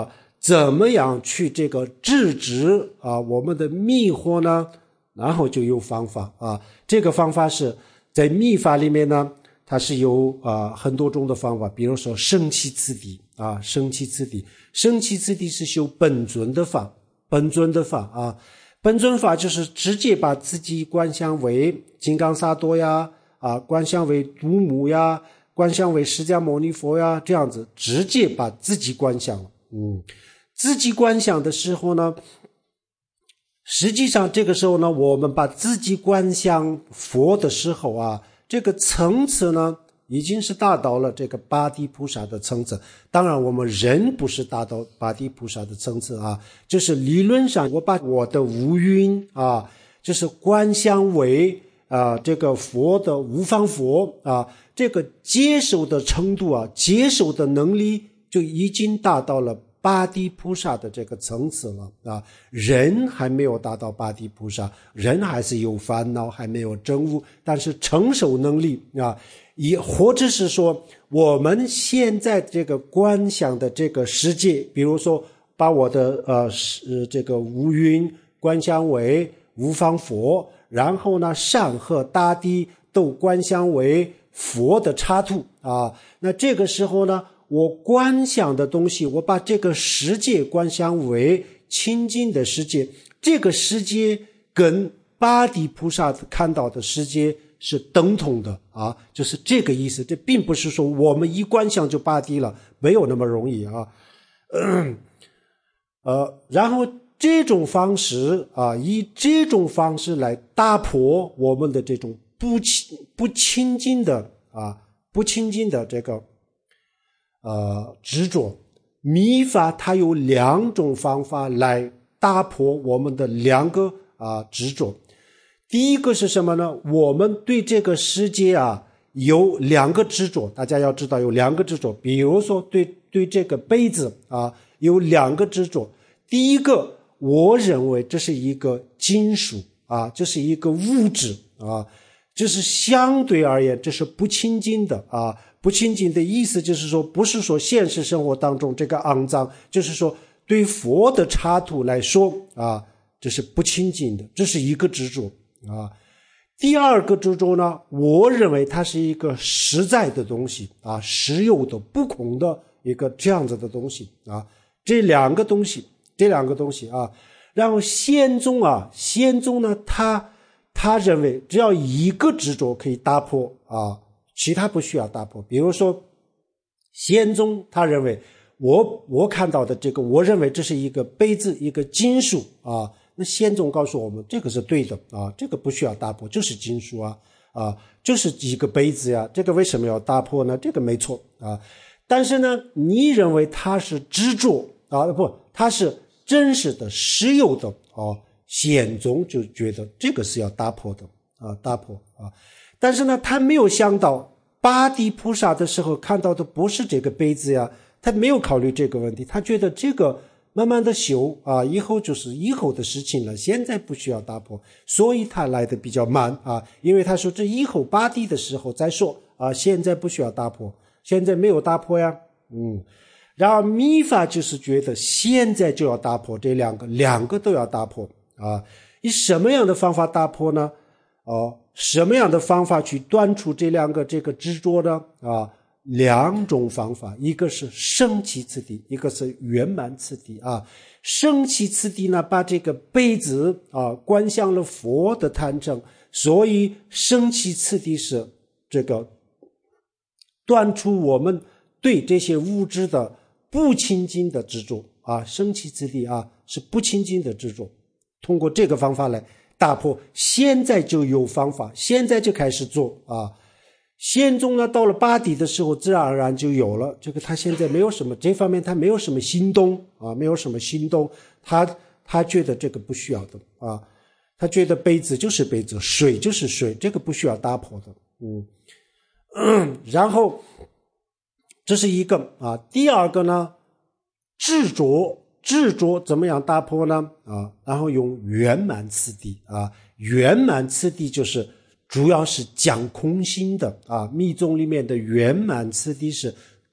怎么样去这个制止啊我们的迷惑呢？然后就有方法啊，这个方法是在密法里面呢，它是有啊很多种的方法，比如说生起次第啊，生起次第，生起次第是修本尊的法，本尊的法啊，本尊法就是直接把自己观想为金刚萨埵呀，啊，观想为度母呀，观想为释迦牟尼佛呀，这样子直接把自己观想，嗯，自己观想的时候呢。实际上这个时候呢，我们把自己观想佛的时候啊，这个层次呢已经是达到了这个八地菩萨的层次。当然我们人不是达到八地菩萨的层次啊，就是理论上我把我的无云啊，就是观想为啊这个佛的无方佛啊，这个接受的程度啊，接受的能力就已经达到了八地菩萨的这个层次了啊，人还没有达到八地菩萨，人还是有烦恼，还没有证悟，但是承受能力啊，也或者是说我们现在这个观想的这个世界，比如说把我的呃这个无云观想为无方佛，然后呢山河大地都观想为佛的刹土啊，那这个时候呢。我观想的东西，我把这个世界观想为清净的世界，这个世界跟八地菩萨看到的世界是等同的啊，就是这个意思。这并不是说我们一观想就八地了，没有那么容易啊。呃, 呃然后这种方式啊，以这种方式来打破我们的这种不清不清净的啊，不清净的这个。呃，执着密法它有两种方法来打破我们的两个啊、呃、执着。第一个是什么呢？我们对这个世界啊有两个执着，大家要知道有两个执着。比如说对对这个杯子啊有两个执着。第一个，我认为这是一个金属啊，这是一个物质啊，这是相对而言这是不清净的啊。不清净的意思就是说，不是说现实生活当中这个肮脏，就是说对佛的刹土来说啊，这是不清净的，这是一个执着啊。第二个执着呢，我认为它是一个实在的东西啊，实有的不空的一个这样子的东西啊。这两个东西，这两个东西啊，然后仙宗啊，仙宗呢，他他认为只要一个执着可以打破啊。其他不需要打破。比如说仙宗他认为我我看到的这个，我认为这是一个杯子，一个金属啊，那仙宗告诉我们这个是对的啊，这个不需要打破，就是金属啊啊，就是一个杯子呀，这个为什么要打破呢？这个没错啊。但是呢，你认为它是执着啊，不，它是真实的实有的啊，仙宗就觉得这个是要打破的啊，打破啊。但是呢，他没有想到八地菩萨的时候看到的不是这个杯子呀，他没有考虑这个问题，他觉得这个慢慢的修啊，以后就是以后的事情了，现在不需要打破，所以他来的比较慢啊，因为他说这以后八地的时候再说啊，现在不需要打破，现在没有打破呀，嗯，然后密法就是觉得现在就要打破这两个，两个都要打破啊，以什么样的方法打破呢？哦。什么样的方法去断除这两个这个执着呢？啊，两种方法，一个是升起次第，一个是圆满次第啊。升起次第呢，把这个杯子啊观想了佛的坛城，所以升起次第是这个断除我们对这些物质的不清净的执着啊。升起次第啊是不清净的执着，通过这个方法来打破，现在就有方法，现在就开始做啊。仙宗呢，到了八地的时候，自然而然就有了。这个他现在没有什么这方面，他没有什么心动啊，没有什么心动，他他觉得这个不需要的啊，他觉得杯子就是杯子，水就是水，这个不需要打破的。嗯，嗯然后这是一个啊，第二个呢，执着。执着怎么样打破呢？啊，然后用圆满次第啊，圆满次第就是主要是讲空性的啊，密宗里面的圆满次第是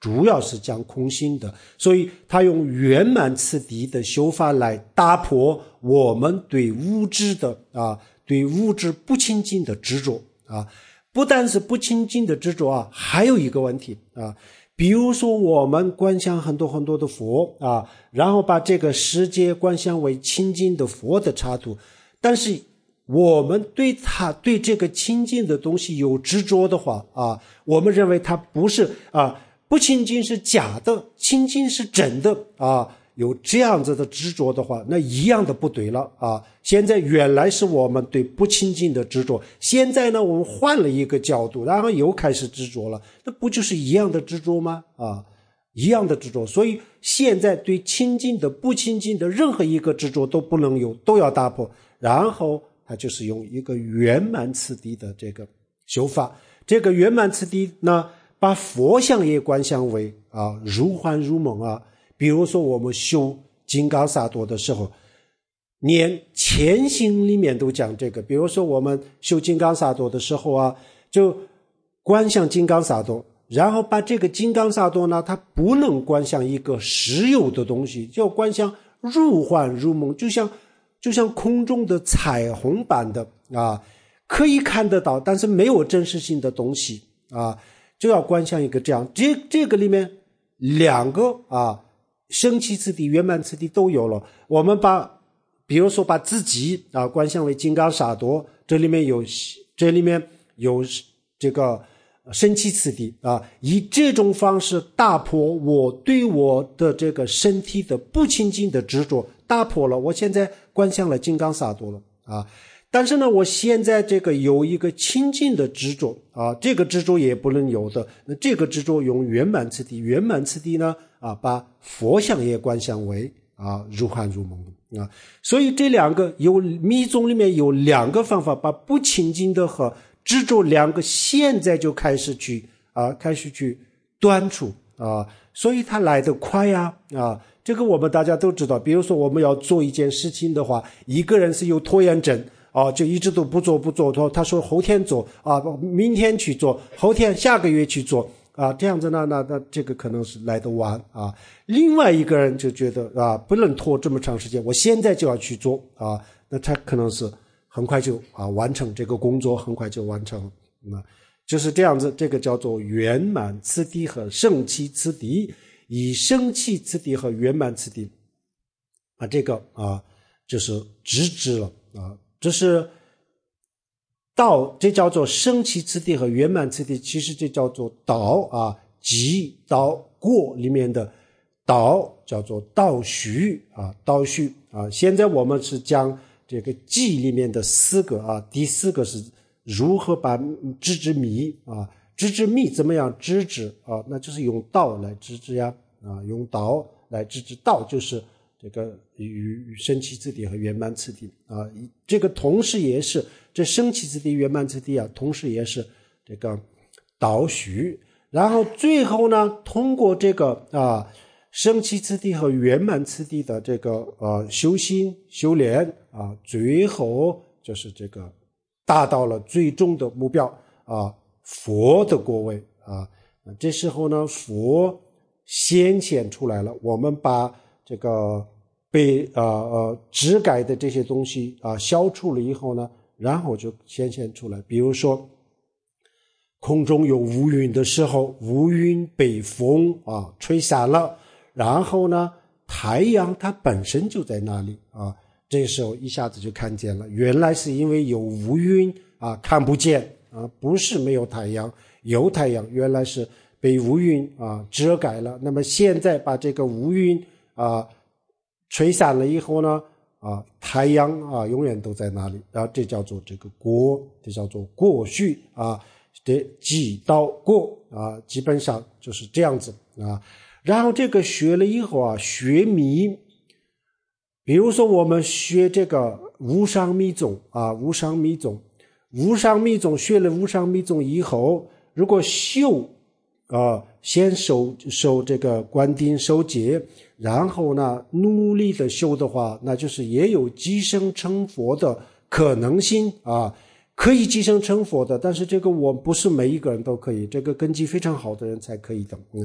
主要是讲空性的，所以他用圆满次第的修法来打破我们对物质的啊，对物质不清净的执着啊。不但是不清净的执着啊，还有一个问题啊，比如说我们观想很多很多的佛啊，然后把这个世界观想为清净的佛的刹土，但是我们对它对这个清净的东西有执着的话啊，我们认为它不是啊，不清净是假的，清净是真的啊，有这样子的执着的话，那一样的不对了啊。现在原来是我们对不清净的执着，现在呢我们换了一个角度，然后又开始执着了，那不就是一样的执着吗？啊，一样的执着。所以现在对清净的不清净的任何一个执着都不能有，都要打破，然后他就是用一个圆满次第的这个修法。这个圆满次第呢，把佛像也观想为啊如幻如梦啊。比如说我们修金刚萨埵的时候，连前行里面都讲这个。比如说我们修金刚萨埵的时候啊，就观想金刚萨埵，然后把这个金刚萨埵呢，它不能观想一个实有的东西，就观想如幻如梦，就像就像空中的彩虹般的啊，可以看得到，但是没有真实性的东西啊，就要观想一个这样。这这个里面两个啊，升起次第、圆满次第都有了。我们把，比如说把自己啊观想为金刚萨埵，这里面有这里面有这个升起次第啊，以这种方式打破我对我的这个身体的不清净的执着，打破了。我现在观想了金刚萨埵了啊，但是呢，我现在这个有一个清净的执着啊，这个执着也不能有的。那这个执着用圆满次第，圆满次第呢啊，把佛像也观想为啊如幻如梦啊。所以这两个有密宗里面有两个方法，把不清净的和执着两个现在就开始去啊，开始去断除啊，所以它来得快呀 啊, 啊。这个我们大家都知道，比如说我们要做一件事情的话，一个人是有拖延症啊，就一直都不做不做，他说后天做啊，明天去做，后天下个月去做啊，这样子呢，那那这个可能是来得晚啊。另外一个人就觉得啊，不能拖这么长时间，我现在就要去做啊，那他可能是很快就啊完成这个工作，很快就完成。那就是这样子，这个叫做圆满次第和升起次第。以升起次第和圆满次第啊，这个啊就是直知了啊，这是道，这叫做升起次第和圆满次第，其实这叫做道啊，即道过里面的道，叫做道须啊，道须啊。现在我们是讲这个记里面的四个啊，第四个是如何把知之迷啊。知之密怎么样知之啊？那就是用道来知之呀啊，用道来知之，道就是这个与升起次第和圆满次第啊。这个同时也是这升起次第、圆满次第啊，同时也是这个道须。然后最后呢，通过这个啊升起次第和圆满次第的这个呃修心修炼啊，最后就是这个达到了最终的目标啊。佛的果位啊，这时候呢，佛显现出来了。我们把这个被呃呃执改的这些东西啊消除了以后呢，然后就显现出来。比如说，空中有乌云的时候，乌云被风啊吹散了，然后呢，太阳它本身就在那里啊。这时候一下子就看见了，原来是因为有乌云啊看不见。啊，不是没有太阳，有太阳，原来是被乌云啊遮盖了。那么现在把这个乌云啊吹散了以后呢，啊，太阳啊永远都在那里，然后这叫做这个过，这叫做过去啊，这即道过啊，基本上就是这样子啊。然后这个学了以后啊，学密，比如说我们学这个无上密宗啊，无上密宗。无上密宗学了无上密宗以后，如果修啊、呃，先受受这个观定受戒，然后呢努力的修的话，那就是也有即生成佛的可能性啊，可以即生成佛的。但是这个我不是每一个人都可以，这个根基非常好的人才可以的。嗯，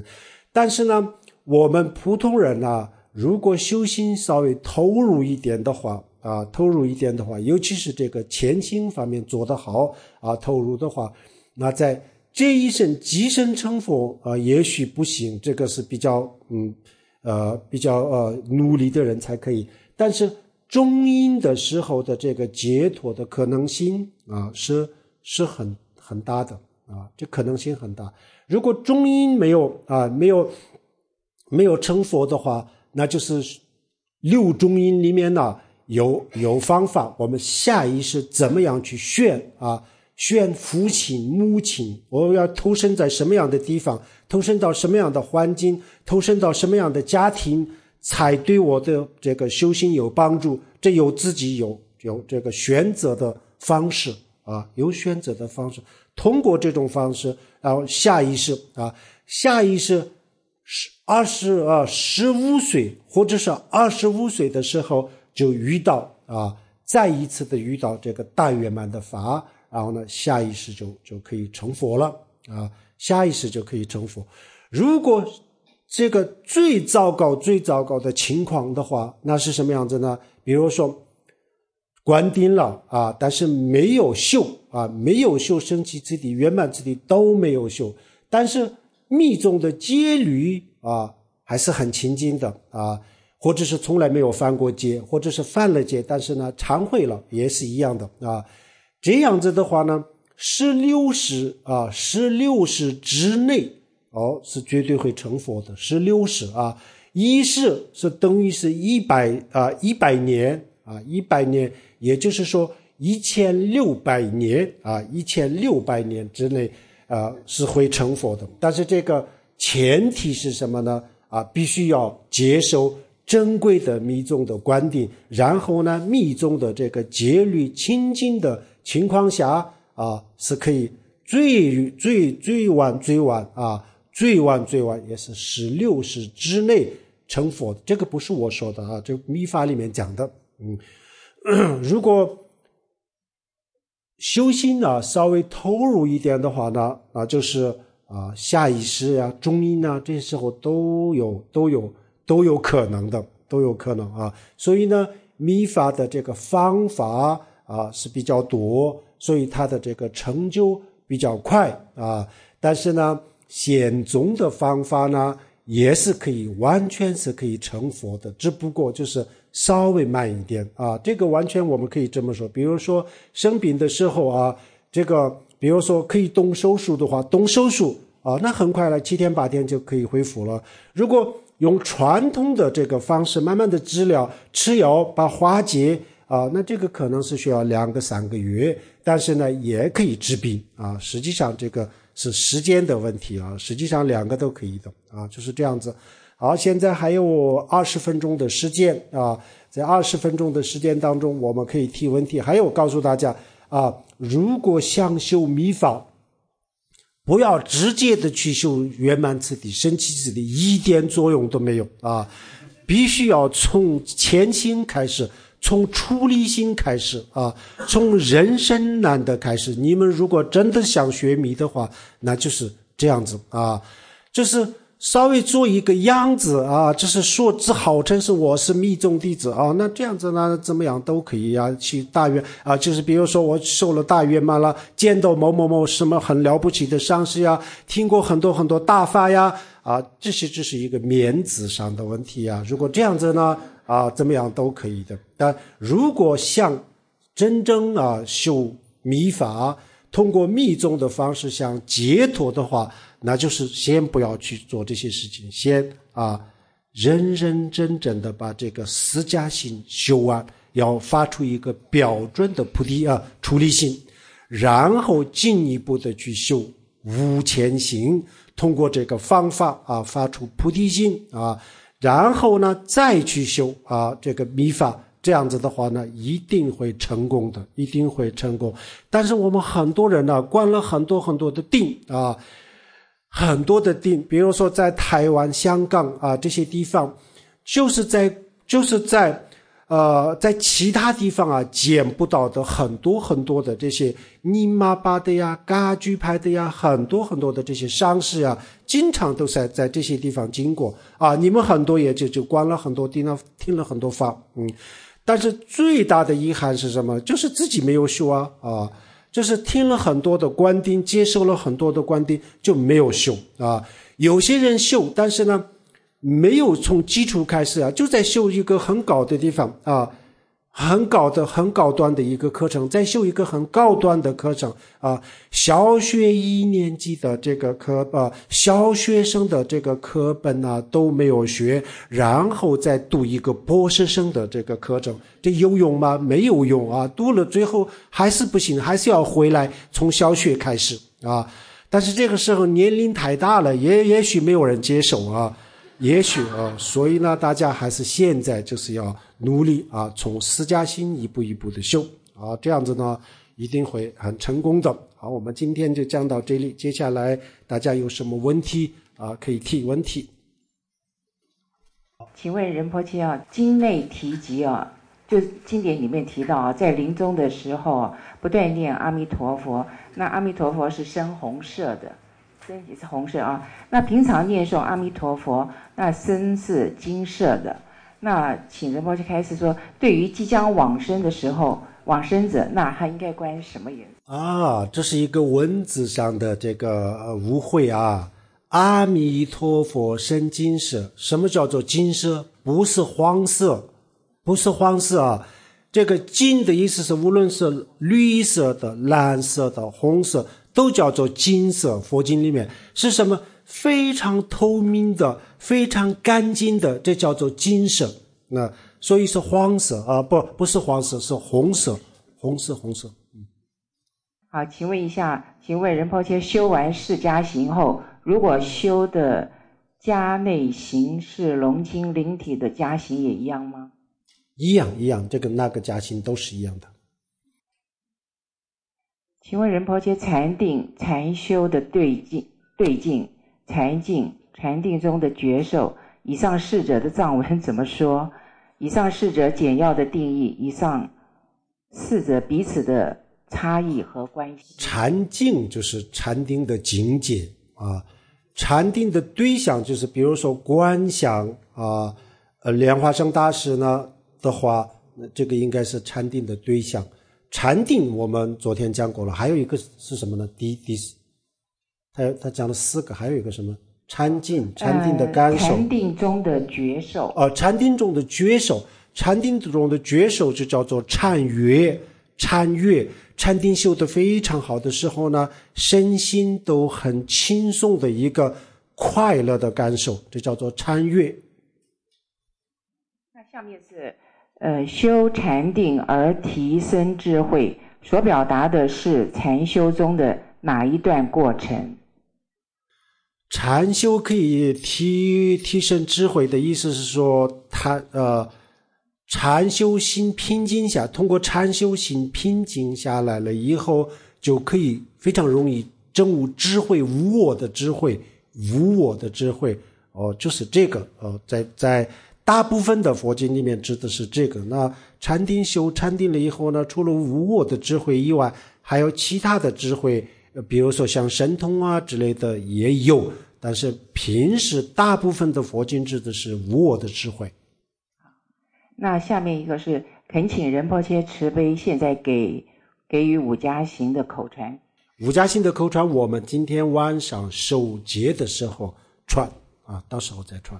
但是呢，我们普通人啊，如果修心稍微投入一点的话啊，投入一点的话，尤其是这个前行方面做得好啊，投入的话，那在这一生即生成佛啊，也许不行，这个是比较嗯呃比较呃努力的人才可以。但是中阴的时候的这个解脱的可能性啊，是是很很大的啊，这可能性很大。如果中阴没有啊没有没有成佛的话，那就是六中阴里面呢有有方法，我们下意识怎么样去选啊？选父亲母亲，我要投身在什么样的地方，投身到什么样的环境，投身到什么样的家庭，才对我的这个修行有帮助。这有自己有有这个选择的方式啊，有选择的方式。通过这种方式，然后下意识啊，下意识二十啊十五岁或者是二十五岁的时候就遇到啊，再一次的遇到这个大圆满的法，然后呢，下意识就就可以成佛了啊，下意识就可以成佛。如果这个最糟糕最糟糕的情况的话，那是什么样子呢？比如说观定了啊，但是没有修啊，没有修升起次第圆满次第都没有修，但是密宗的戒律啊还是很清净的啊，或者是从来没有犯过戒，或者是犯了戒但是呢忏悔了，也是一样的啊。这样子的话呢，十六世啊，十六世之内哦是绝对会成佛的。十六世啊，一世是等于是一百啊一百年啊，一百年，也就是说一千六百年啊，一千六百年之内啊是会成佛的。但是这个前提是什么呢？啊，必须要接受珍贵的密宗的观点，然后呢，密宗的这个戒律清净的情况下啊，是可以最最最晚最晚啊，最晚最晚也是十六世之内成佛的。这个不是我说的啊，这密法里面讲的。嗯，如果修心呢稍微投入一点的话呢，那就是啊下意识啊、中阴啊，这时候都有都有都有可能的，都有可能啊。所以呢，密法的这个方法啊是比较多，所以它的这个成就比较快啊。但是呢，显宗的方法呢也是可以完全是可以成佛的，只不过就是稍微慢一点啊。这个完全我们可以这么说，比如说生病的时候啊，这个比如说可以动手术的话，动手术啊，那很快了，七天八天就可以恢复了。如果用传统的这个方式慢慢的治疗，吃药把化解啊，那这个可能是需要两个三个月，但是呢也可以治病啊。实际上这个是时间的问题啊，实际上两个都可以的啊，就是这样子。好，现在还有二十分钟的时间啊，在二十分钟的时间当中，我们可以提问题。还有告诉大家啊，如果想修密法，不要直接的去修圆满次第、升起次第，一点作用都没有啊！必须要从前心开始，从出离心开始啊，从人生难的开始。你们如果真的想学密的话，那就是这样子啊，就是稍微做一个样子啊，就是说自号称是我是密宗弟子啊，那这样子呢怎么样都可以啊，去大圆啊，就是比如说我受了大圆满了，见到某某某什么很了不起的上师呀，听过很多很多大法呀啊，这些只是一个面子上的问题啊。如果这样子呢啊，怎么样都可以的。但如果想真正啊修密法，通过密宗的方式想解脱的话，那就是先不要去做这些事情，先啊认认真真的把这个四加心修完，要发出一个标准的菩提啊出离心，然后进一步的去修无牵行，通过这个方法啊发出菩提心啊，然后呢再去修啊这个密法。这样子的话呢，一定会成功的，一定会成功。但是我们很多人呢，关了很多很多的定啊，很多的定，比如说在台湾、香港啊这些地方，就是在就是在呃，在其他地方啊捡不到的很多很多的这些尼玛巴的呀、噶举派的呀，很多很多的这些商事啊，经常都在在这些地方经过啊。你们很多也就就观了很多地方，听了很多法，嗯。但是最大的遗憾是什么？就是自己没有修啊啊，就是听了很多的观听，接受了很多的观听，就没有修啊。有些人修，但是呢，没有从基础开始啊，就在修一个很高的地方啊，很高的、很高端的一个课程，再修一个很高端的课程啊。小学一年级的这个课呃，小学生的这个课本啊都没有学，然后再读一个博士生的这个课程，这有用吗？没有用啊，读了最后还是不行，还是要回来从小学开始啊。但是这个时候年龄太大了，也也许没有人接受啊。也许啊，所以呢，大家还是现在就是要努力啊，从私家心一步一步的修啊，这样子呢，一定会很成功的。好，我们今天就讲到这里，接下来大家有什么问题啊，可以提问题。 请问仁波切啊，经内提及啊，就经典里面提到啊，在临终的时候啊，不断念阿弥陀佛，那阿弥陀佛是深红色的。身体是红色啊，那平常念诵阿弥陀佛，那身是金色的。那请仁波切开始说，对于即将往生的时候，往生者，那他应该观什么颜色啊？这是一个文字上的这个、呃、误会啊。阿弥陀佛深金色，什么叫做金色？不是黄色，不是黄色啊。这个金的意思是无论是绿色的、蓝色的、红色，都叫做金色。佛经里面是什么？非常透明的、非常干净的，这叫做金色。那所以是黄色啊，不不是黄色，是红色，红色红色。嗯。 好，请问一下，请问仁波切修完释迦行后，如果修的迦内行是龙筋灵体的迦行也一样吗？ 一样一样，这个那个迦行都是一样的。 请问仁波切禅定禅修的对境对境禅境禅定中的觉受，以上四者的藏文怎么说？以上四者简要的定义，以上四者彼此的差异和关系。 禅境就是禅定的境界啊，禅定的对象就是比如说观想啊，呃，莲花生大师呢的话，这个应该是禅定的对象。禅定我们昨天讲过了，还有一个是什么呢？第第他他讲了四个，还有一个什么？禅定，禅定的感受。 呃、禅定中的觉受。 呃，禅定中的觉受，禅定中的觉受就叫做禅悦，禅悦。禅定修得非常好的时候呢，身心都很轻松的一个快乐的感受，这叫做禅悦。 那下面是呃，修禅定而提升智慧，所表达的是禅修中的哪一段过程？ 禅修可以提提升智慧的意思是说，他呃，禅修心平静下，通过禅修心平静下来了以后，就可以非常容易证悟智慧，无我的智慧，无我的智慧哦，就是这个哦，在在。大部分的佛经里面指的是这个。那禅定修禅定了以后呢，除了无我的智慧以外，还有其他的智慧，比如说像神通啊之类的也有，但是平时大部分的佛经指的是无我的智慧。 那下面一个是恳请仁波切慈悲，现在给给予五加行的口传。 五加行的口传，我们今天晚上守节的时候传啊，到时候再传。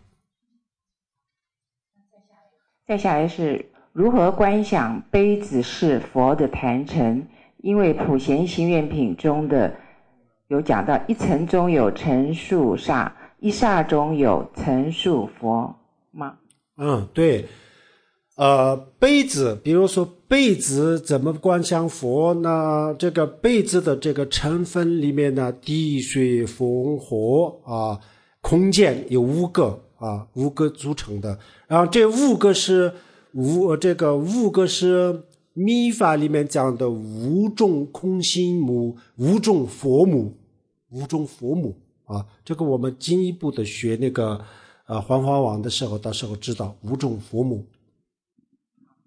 再下来是如何观想杯子是佛的坛城，因为普贤行愿品中的有讲到一层中有层数刹，一刹中有层数佛吗？ 嗯，对。呃，杯子，比如说杯子怎么观想佛呢？这个杯子的这个成分里面呢，地水风火啊，空间有五个啊，五个组成的。然后这五个是五这个五个是密法里面讲的五种空心母，五种佛母，五种佛母啊。这个我们进一步的学那个呃环华网的时候，到时候知道五种佛母。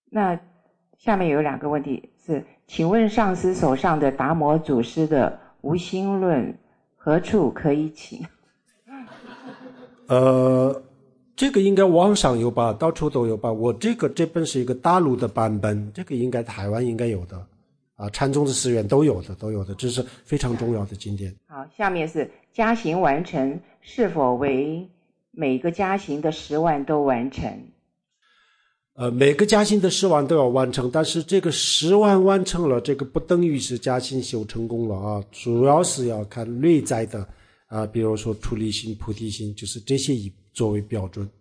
那下面有两个问题是，请问上师手上的达摩祖师的无心论何处可以请？ 呃，这个应该网上有吧，到处都有吧。我这个这本是一个大陆的版本，这个应该台湾应该有的啊，禅宗的寺院都有的，都有的，这是非常重要的经典。 好，下面是加行完成是否为每个加行的十万都完成？ 呃，每个加行的十万都要完成，但是这个十万完成了，这个不等于是加行修成功了啊，主要是要看内在的啊，比如说出离心、菩提心，就是这些以作为标准。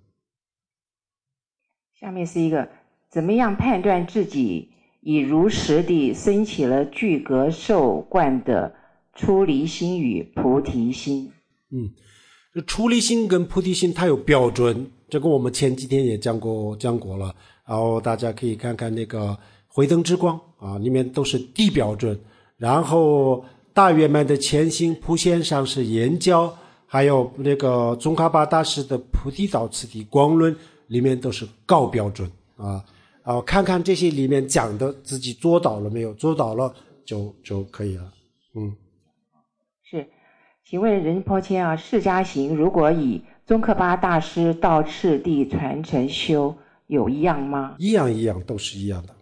下面是一个怎么样判断自己已如实地升起了具格受观的出离心与菩提心？ 嗯，出离心跟菩提心它有标准，这个我们前几天也讲过讲过了，然后大家可以看看那个慧灯之光啊，里面都是地标准，然后大圆满的前行普贤上师言教，还有那个宗喀巴大师的菩提道次第光论里面都是高标准啊，然后看看这些里面讲的自己做到了没有，做到了就就可以了。嗯， 是，请问仁波切啊，释迦行如果以宗喀巴大师到次第传承修，有一样吗？ 一样一样，都是一样的。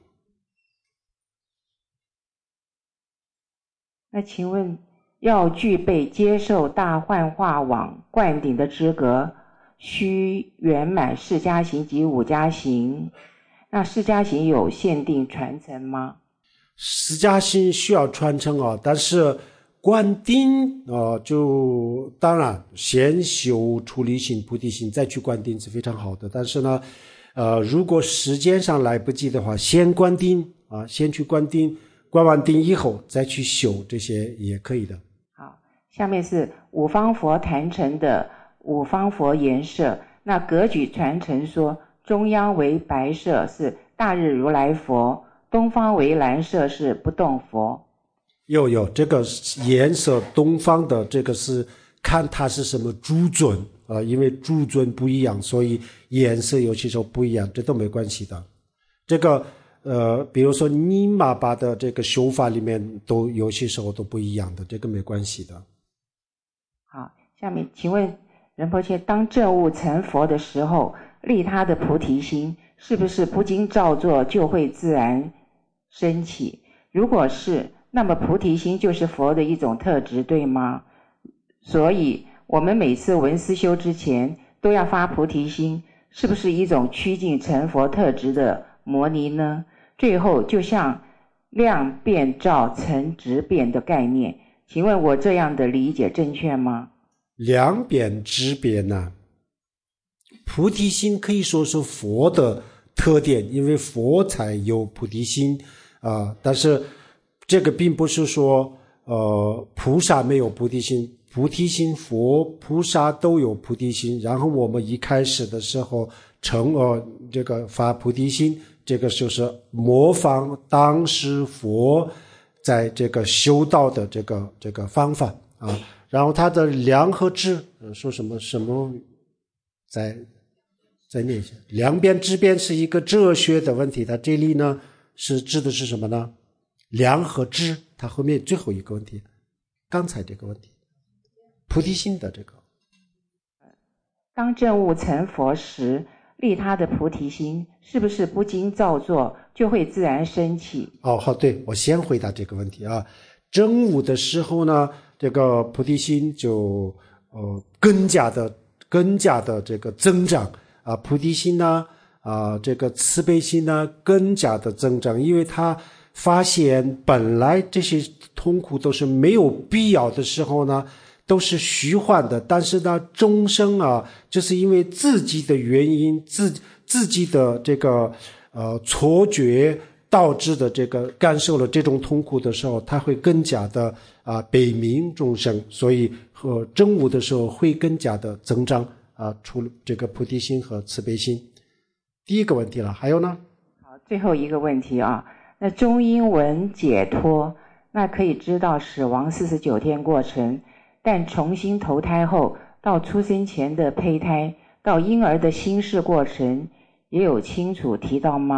那请问，要具备接受大幻化网灌顶的资格，需圆满释迦行及五加行。那释迦行有限定传承吗？ 释迦行需要传承啊，但是灌顶啊，就当然先修出离心、菩提心，再去灌顶是非常好的。但是呢，呃，如果时间上来不及的话，先灌顶啊，先去灌顶，灌完顶以后再去修，这些也可以的。 好，下面是五方佛坛城的五方佛颜色。那格局传承说，中央为白色是大日如来佛，东方为蓝色是不动佛。 有有，这个颜色东方的这个是看它是什么诸尊啊、呃，因为诸尊不一样，所以颜色有些时候不一样，这都没关系的。这个呃，比如说尼玛巴的这个修法里面都有些时候都不一样的，这个没关系的。 好，下面请问仁波切，当证悟成佛的时候，利他的菩提心是不是不经造作就会自然升起？如果是，那么菩提心就是佛的一种特质，对吗？所以我们每次闻思修之前都要发菩提心，是不是一种趋近成佛特质的模拟呢？最后就像量变照成质变的概念，请问我这样的理解正确吗？ 量变质变呢，菩提心可以说是佛的特点，因为佛才有菩提心啊、呃。但是这个并不是说呃菩萨没有菩提心，菩提心佛菩萨都有菩提心。然后我们一开始的时候成呃这个发菩提心，这个就是模仿当时佛在这个修道的这个这个方法啊。然后它的量和质，说什么什么，再再念一下，量变质变是一个哲学的问题，它这里呢是指的是什么呢？量和质，它后面最后一个问题，刚才这个问题，菩提心的这个。 当证悟成佛时，利他的菩提心是不是不经造作就会自然升起？ 哦，好，对，我先回答这个问题啊。证悟的时候呢，这个菩提心就呃更加的更加的这个增长啊，菩提心呢啊，这个慈悲心呢更加的增长，因为他发现本来这些痛苦都是没有必要的时候呢，都是虚幻的，但是呢，众生啊，就是因为自己的原因，自自己的这个呃错觉导致的这个感受了这种痛苦的时候，他会更加的啊悲悯众生，所以和证悟的时候会更加的增长啊，除了这个菩提心和慈悲心。第一个问题了，还有呢？ 好，最后一个问题啊，那中英文解脱，那可以知道死亡四十九天过程，但重新投胎后到出生前的胚胎到婴儿的心事过程，也有清楚提到吗？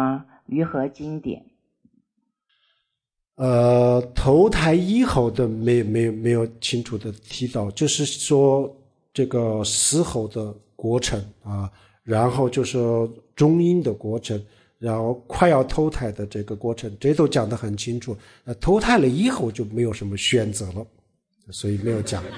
于何经典？ 呃，投胎以后的没没没有清楚的提到，就是说这个死后的过程啊，然后就是中阴的过程，然后快要投胎的这个过程，这都讲得很清楚。呃，投胎了以后就没有什么选择了，所以没有讲。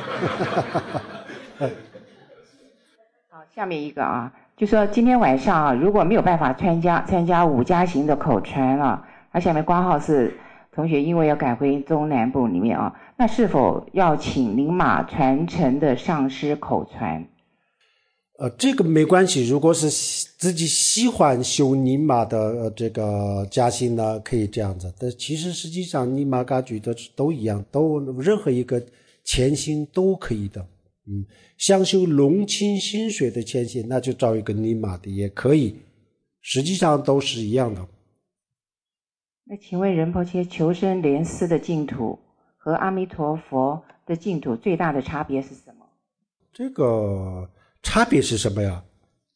好，下面一个啊，就说今天晚上啊，如果没有办法参加参加五加行的口传啊，那下面挂号是同学因为要赶回中南部里面啊，那是否要请宁玛传承的上师口传？ 呃，这个没关系，如果是自己喜欢修宁玛的、呃、这个加行呢，可以这样子。但其实实际上宁玛嘎举的都一样，都任何一个前行都可以的。嗯，想修龙清心水的前行，那就找一个宁玛的也可以，实际上都是一样的。 那请问仁波切，求生莲师的净土和阿弥陀佛的净土最大的差别是什么？ 这个差别是什么呀？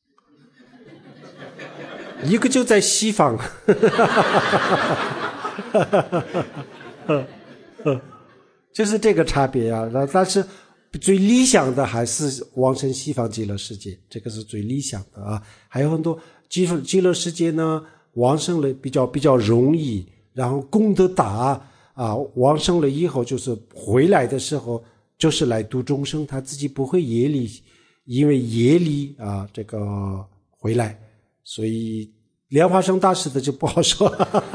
一个就在西方，就是这个差别啊。但是最理想的还是往生西方极乐世界，这个是最理想的啊。还有很多极极乐世界呢，往生了比较比较容易，然后功德大啊，往生了以后就是回来的时候就是来度众生，他自己不会业力，因为业力啊这个回来，所以莲花生大师的就不好说。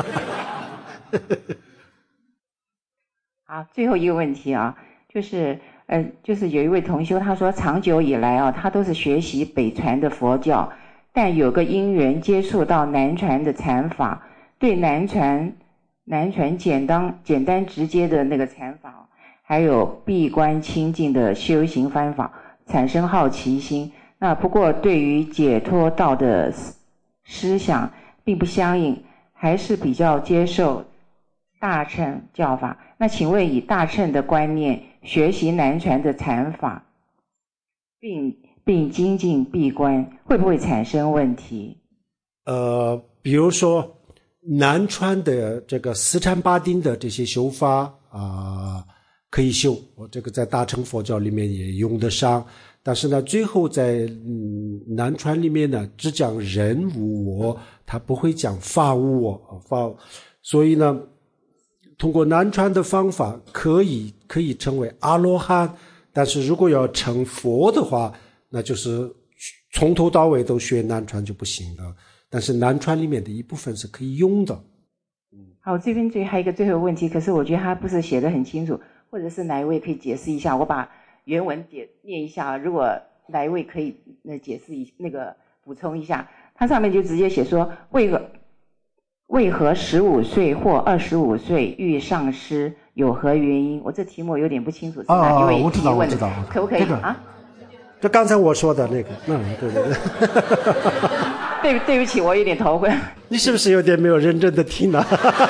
好，最后一个问题啊，就是呃，就是有一位同修他说，长久以来啊，他都是学习北传的佛教，但有个因缘接触到南传的禅法，对南传南传简单简单直接的那个禅法，还有闭关清净的修行方法产生好奇心。那不过对于解脱道的思想并不相应，还是比较接受大乘教法。那请问以大乘的观念学习南传的禅法，并并精进闭关，会不会产生问题？ 呃，比如说南传的这个四禅八定的这些修法啊、呃，可以修，我这个在大乘佛教里面也用得上。但是呢，最后在嗯南传里面呢，只讲人无我，他不会讲法无我，法，所以呢，通过南传的方法可以可以成为阿罗汉，但是如果要成佛的话，那就是从头到尾都学南传就不行了。但是南传里面的一部分是可以用的。 好，这边最还有一个最后问题，可是我觉得他不是写得很清楚，或者是哪一位可以解释一下？我把原文解念一下，如果哪一位可以那解释一那个补充一下，它上面就直接写说，为何为何十五岁或二十五岁遇上师，有何原因？我这题目有点不清楚是哪一位提问的， 哦、我知道我知道， 可不可以、这个、啊？ 这刚才我说的那个，嗯，对对对。 对对不起，我有点头昏。 你是不是有点没有认真的听呢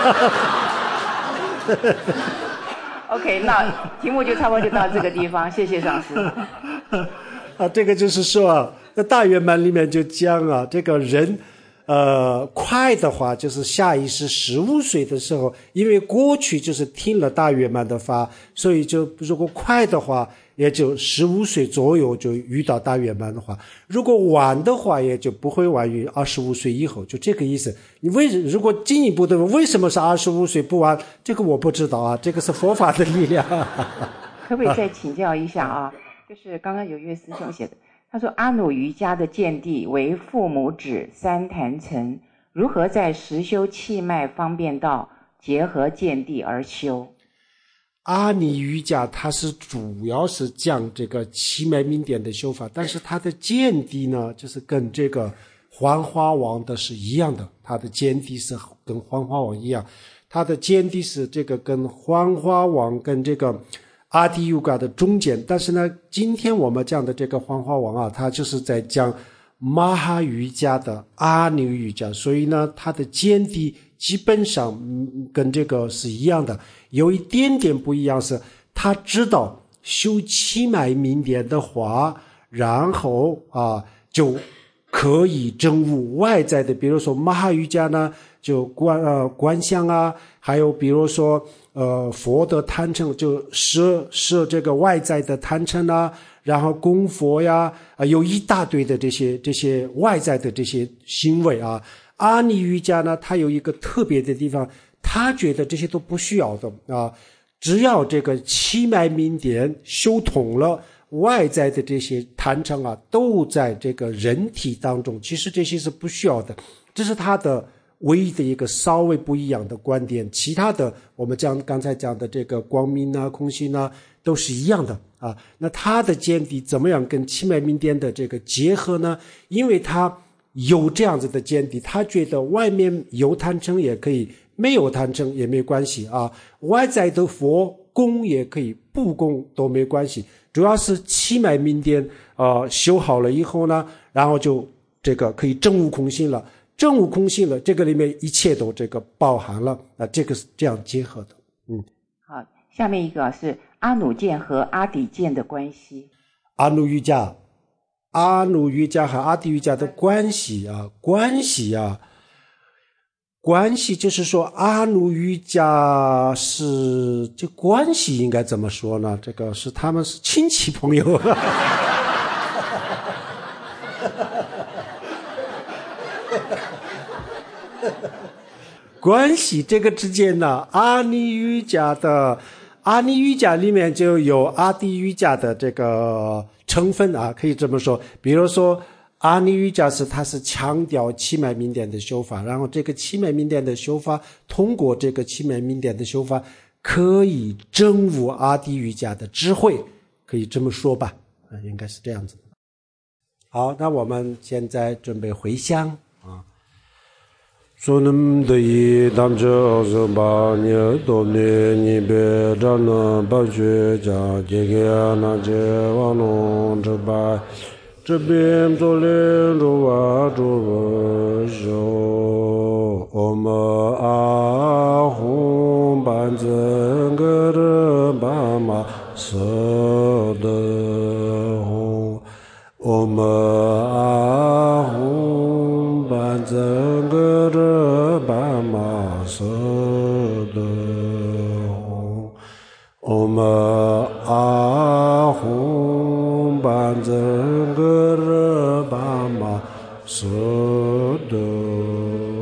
？OK， 那题目就差不多就到这个地方，谢谢上师。 啊，这个就是说，在大圆满里面就讲啊，这个人，呃，快的话就是下意识十五岁的时候，因为过去就是听了大圆满的法，所以就如果快的话，也就十五岁左右就遇到大圆满的话，如果晚的话，也就不会晚于二十五岁以后，就这个意思。你为如果进一步的为什么是二十五岁不晚，这个我不知道啊，这个是佛法的力量。 可不可以再请教一下啊？就是刚刚有一位师兄写的，他说阿努瑜伽的见地为父母指三坛城，如何在实修气脉方便道结合见地而修？ 阿尼瑜伽它是主要是讲这个气脉明点的修法，但是它的见地呢，就是跟这个幻化王的是一样的，它的见地是跟幻化王一样，它的见地是这个跟幻化王跟这个阿迪瑜伽的中间。但是呢，今天我们讲的这个幻化王啊，它就是在讲马哈瑜伽的阿尼瑜伽，所以呢，它的见地基本上跟这个是一样的，有一点点不一样是，他知道修气脉明点的话，然后啊就可以证悟外在的，比如说马哈瑜伽呢，就观呃观想啊，还有比如说呃佛的贪嗔，就摄摄这个外在的贪嗔啊，然后供佛呀，啊有一大堆的这些这些外在的这些行为啊。阿尼瑜伽呢，它有一个特别的地方，他觉得这些都不需要的啊，只要这个气脉明点修通了，外在的这些贪嗔啊，都在这个人体当中，其实这些是不需要的，这是他的唯一的一个稍微不一样的观点。其他的我们讲刚才讲的这个光明啊、空性啊，都是一样的啊。那他的见地怎么样跟气脉明点的这个结合呢？因为他有这样子的见地，他觉得外面有贪嗔也可以，没有贪嗔也没关系啊，外在的佛供也可以，不供都没关系，主要是气脉明点呃修好了以后呢，然后就这个可以证悟空性了，证悟空性了，这个里面一切都这个包含了啊，这个是这样结合的。嗯， 好，下面一个是阿努见和阿底见的关系。 阿努瑜伽阿努瑜伽和阿底瑜伽的关系啊，关系啊，关系就是说，阿努瑜伽是这关系应该怎么说呢？这个是他们是亲戚朋友。关系这个之间呢，阿尼瑜伽的阿尼瑜伽里面就有阿底瑜伽的这个成分啊，可以这么说。比如说阿尼瑜伽是它是强调气脉明点的修法，然后这个气脉明点的修法，通过这个气脉明点的修法，可以证悟阿底瑜伽的智慧，可以这么说吧，啊，应该是这样子。好，那我们现在准备回向啊。说那么的一当着是把你多年你别着呢把学家这个那这网络这把这边做连着哇着我手我们阿红班子个人把马色的红我们阿红班子个人把马色的红我们阿红班子个人把马色的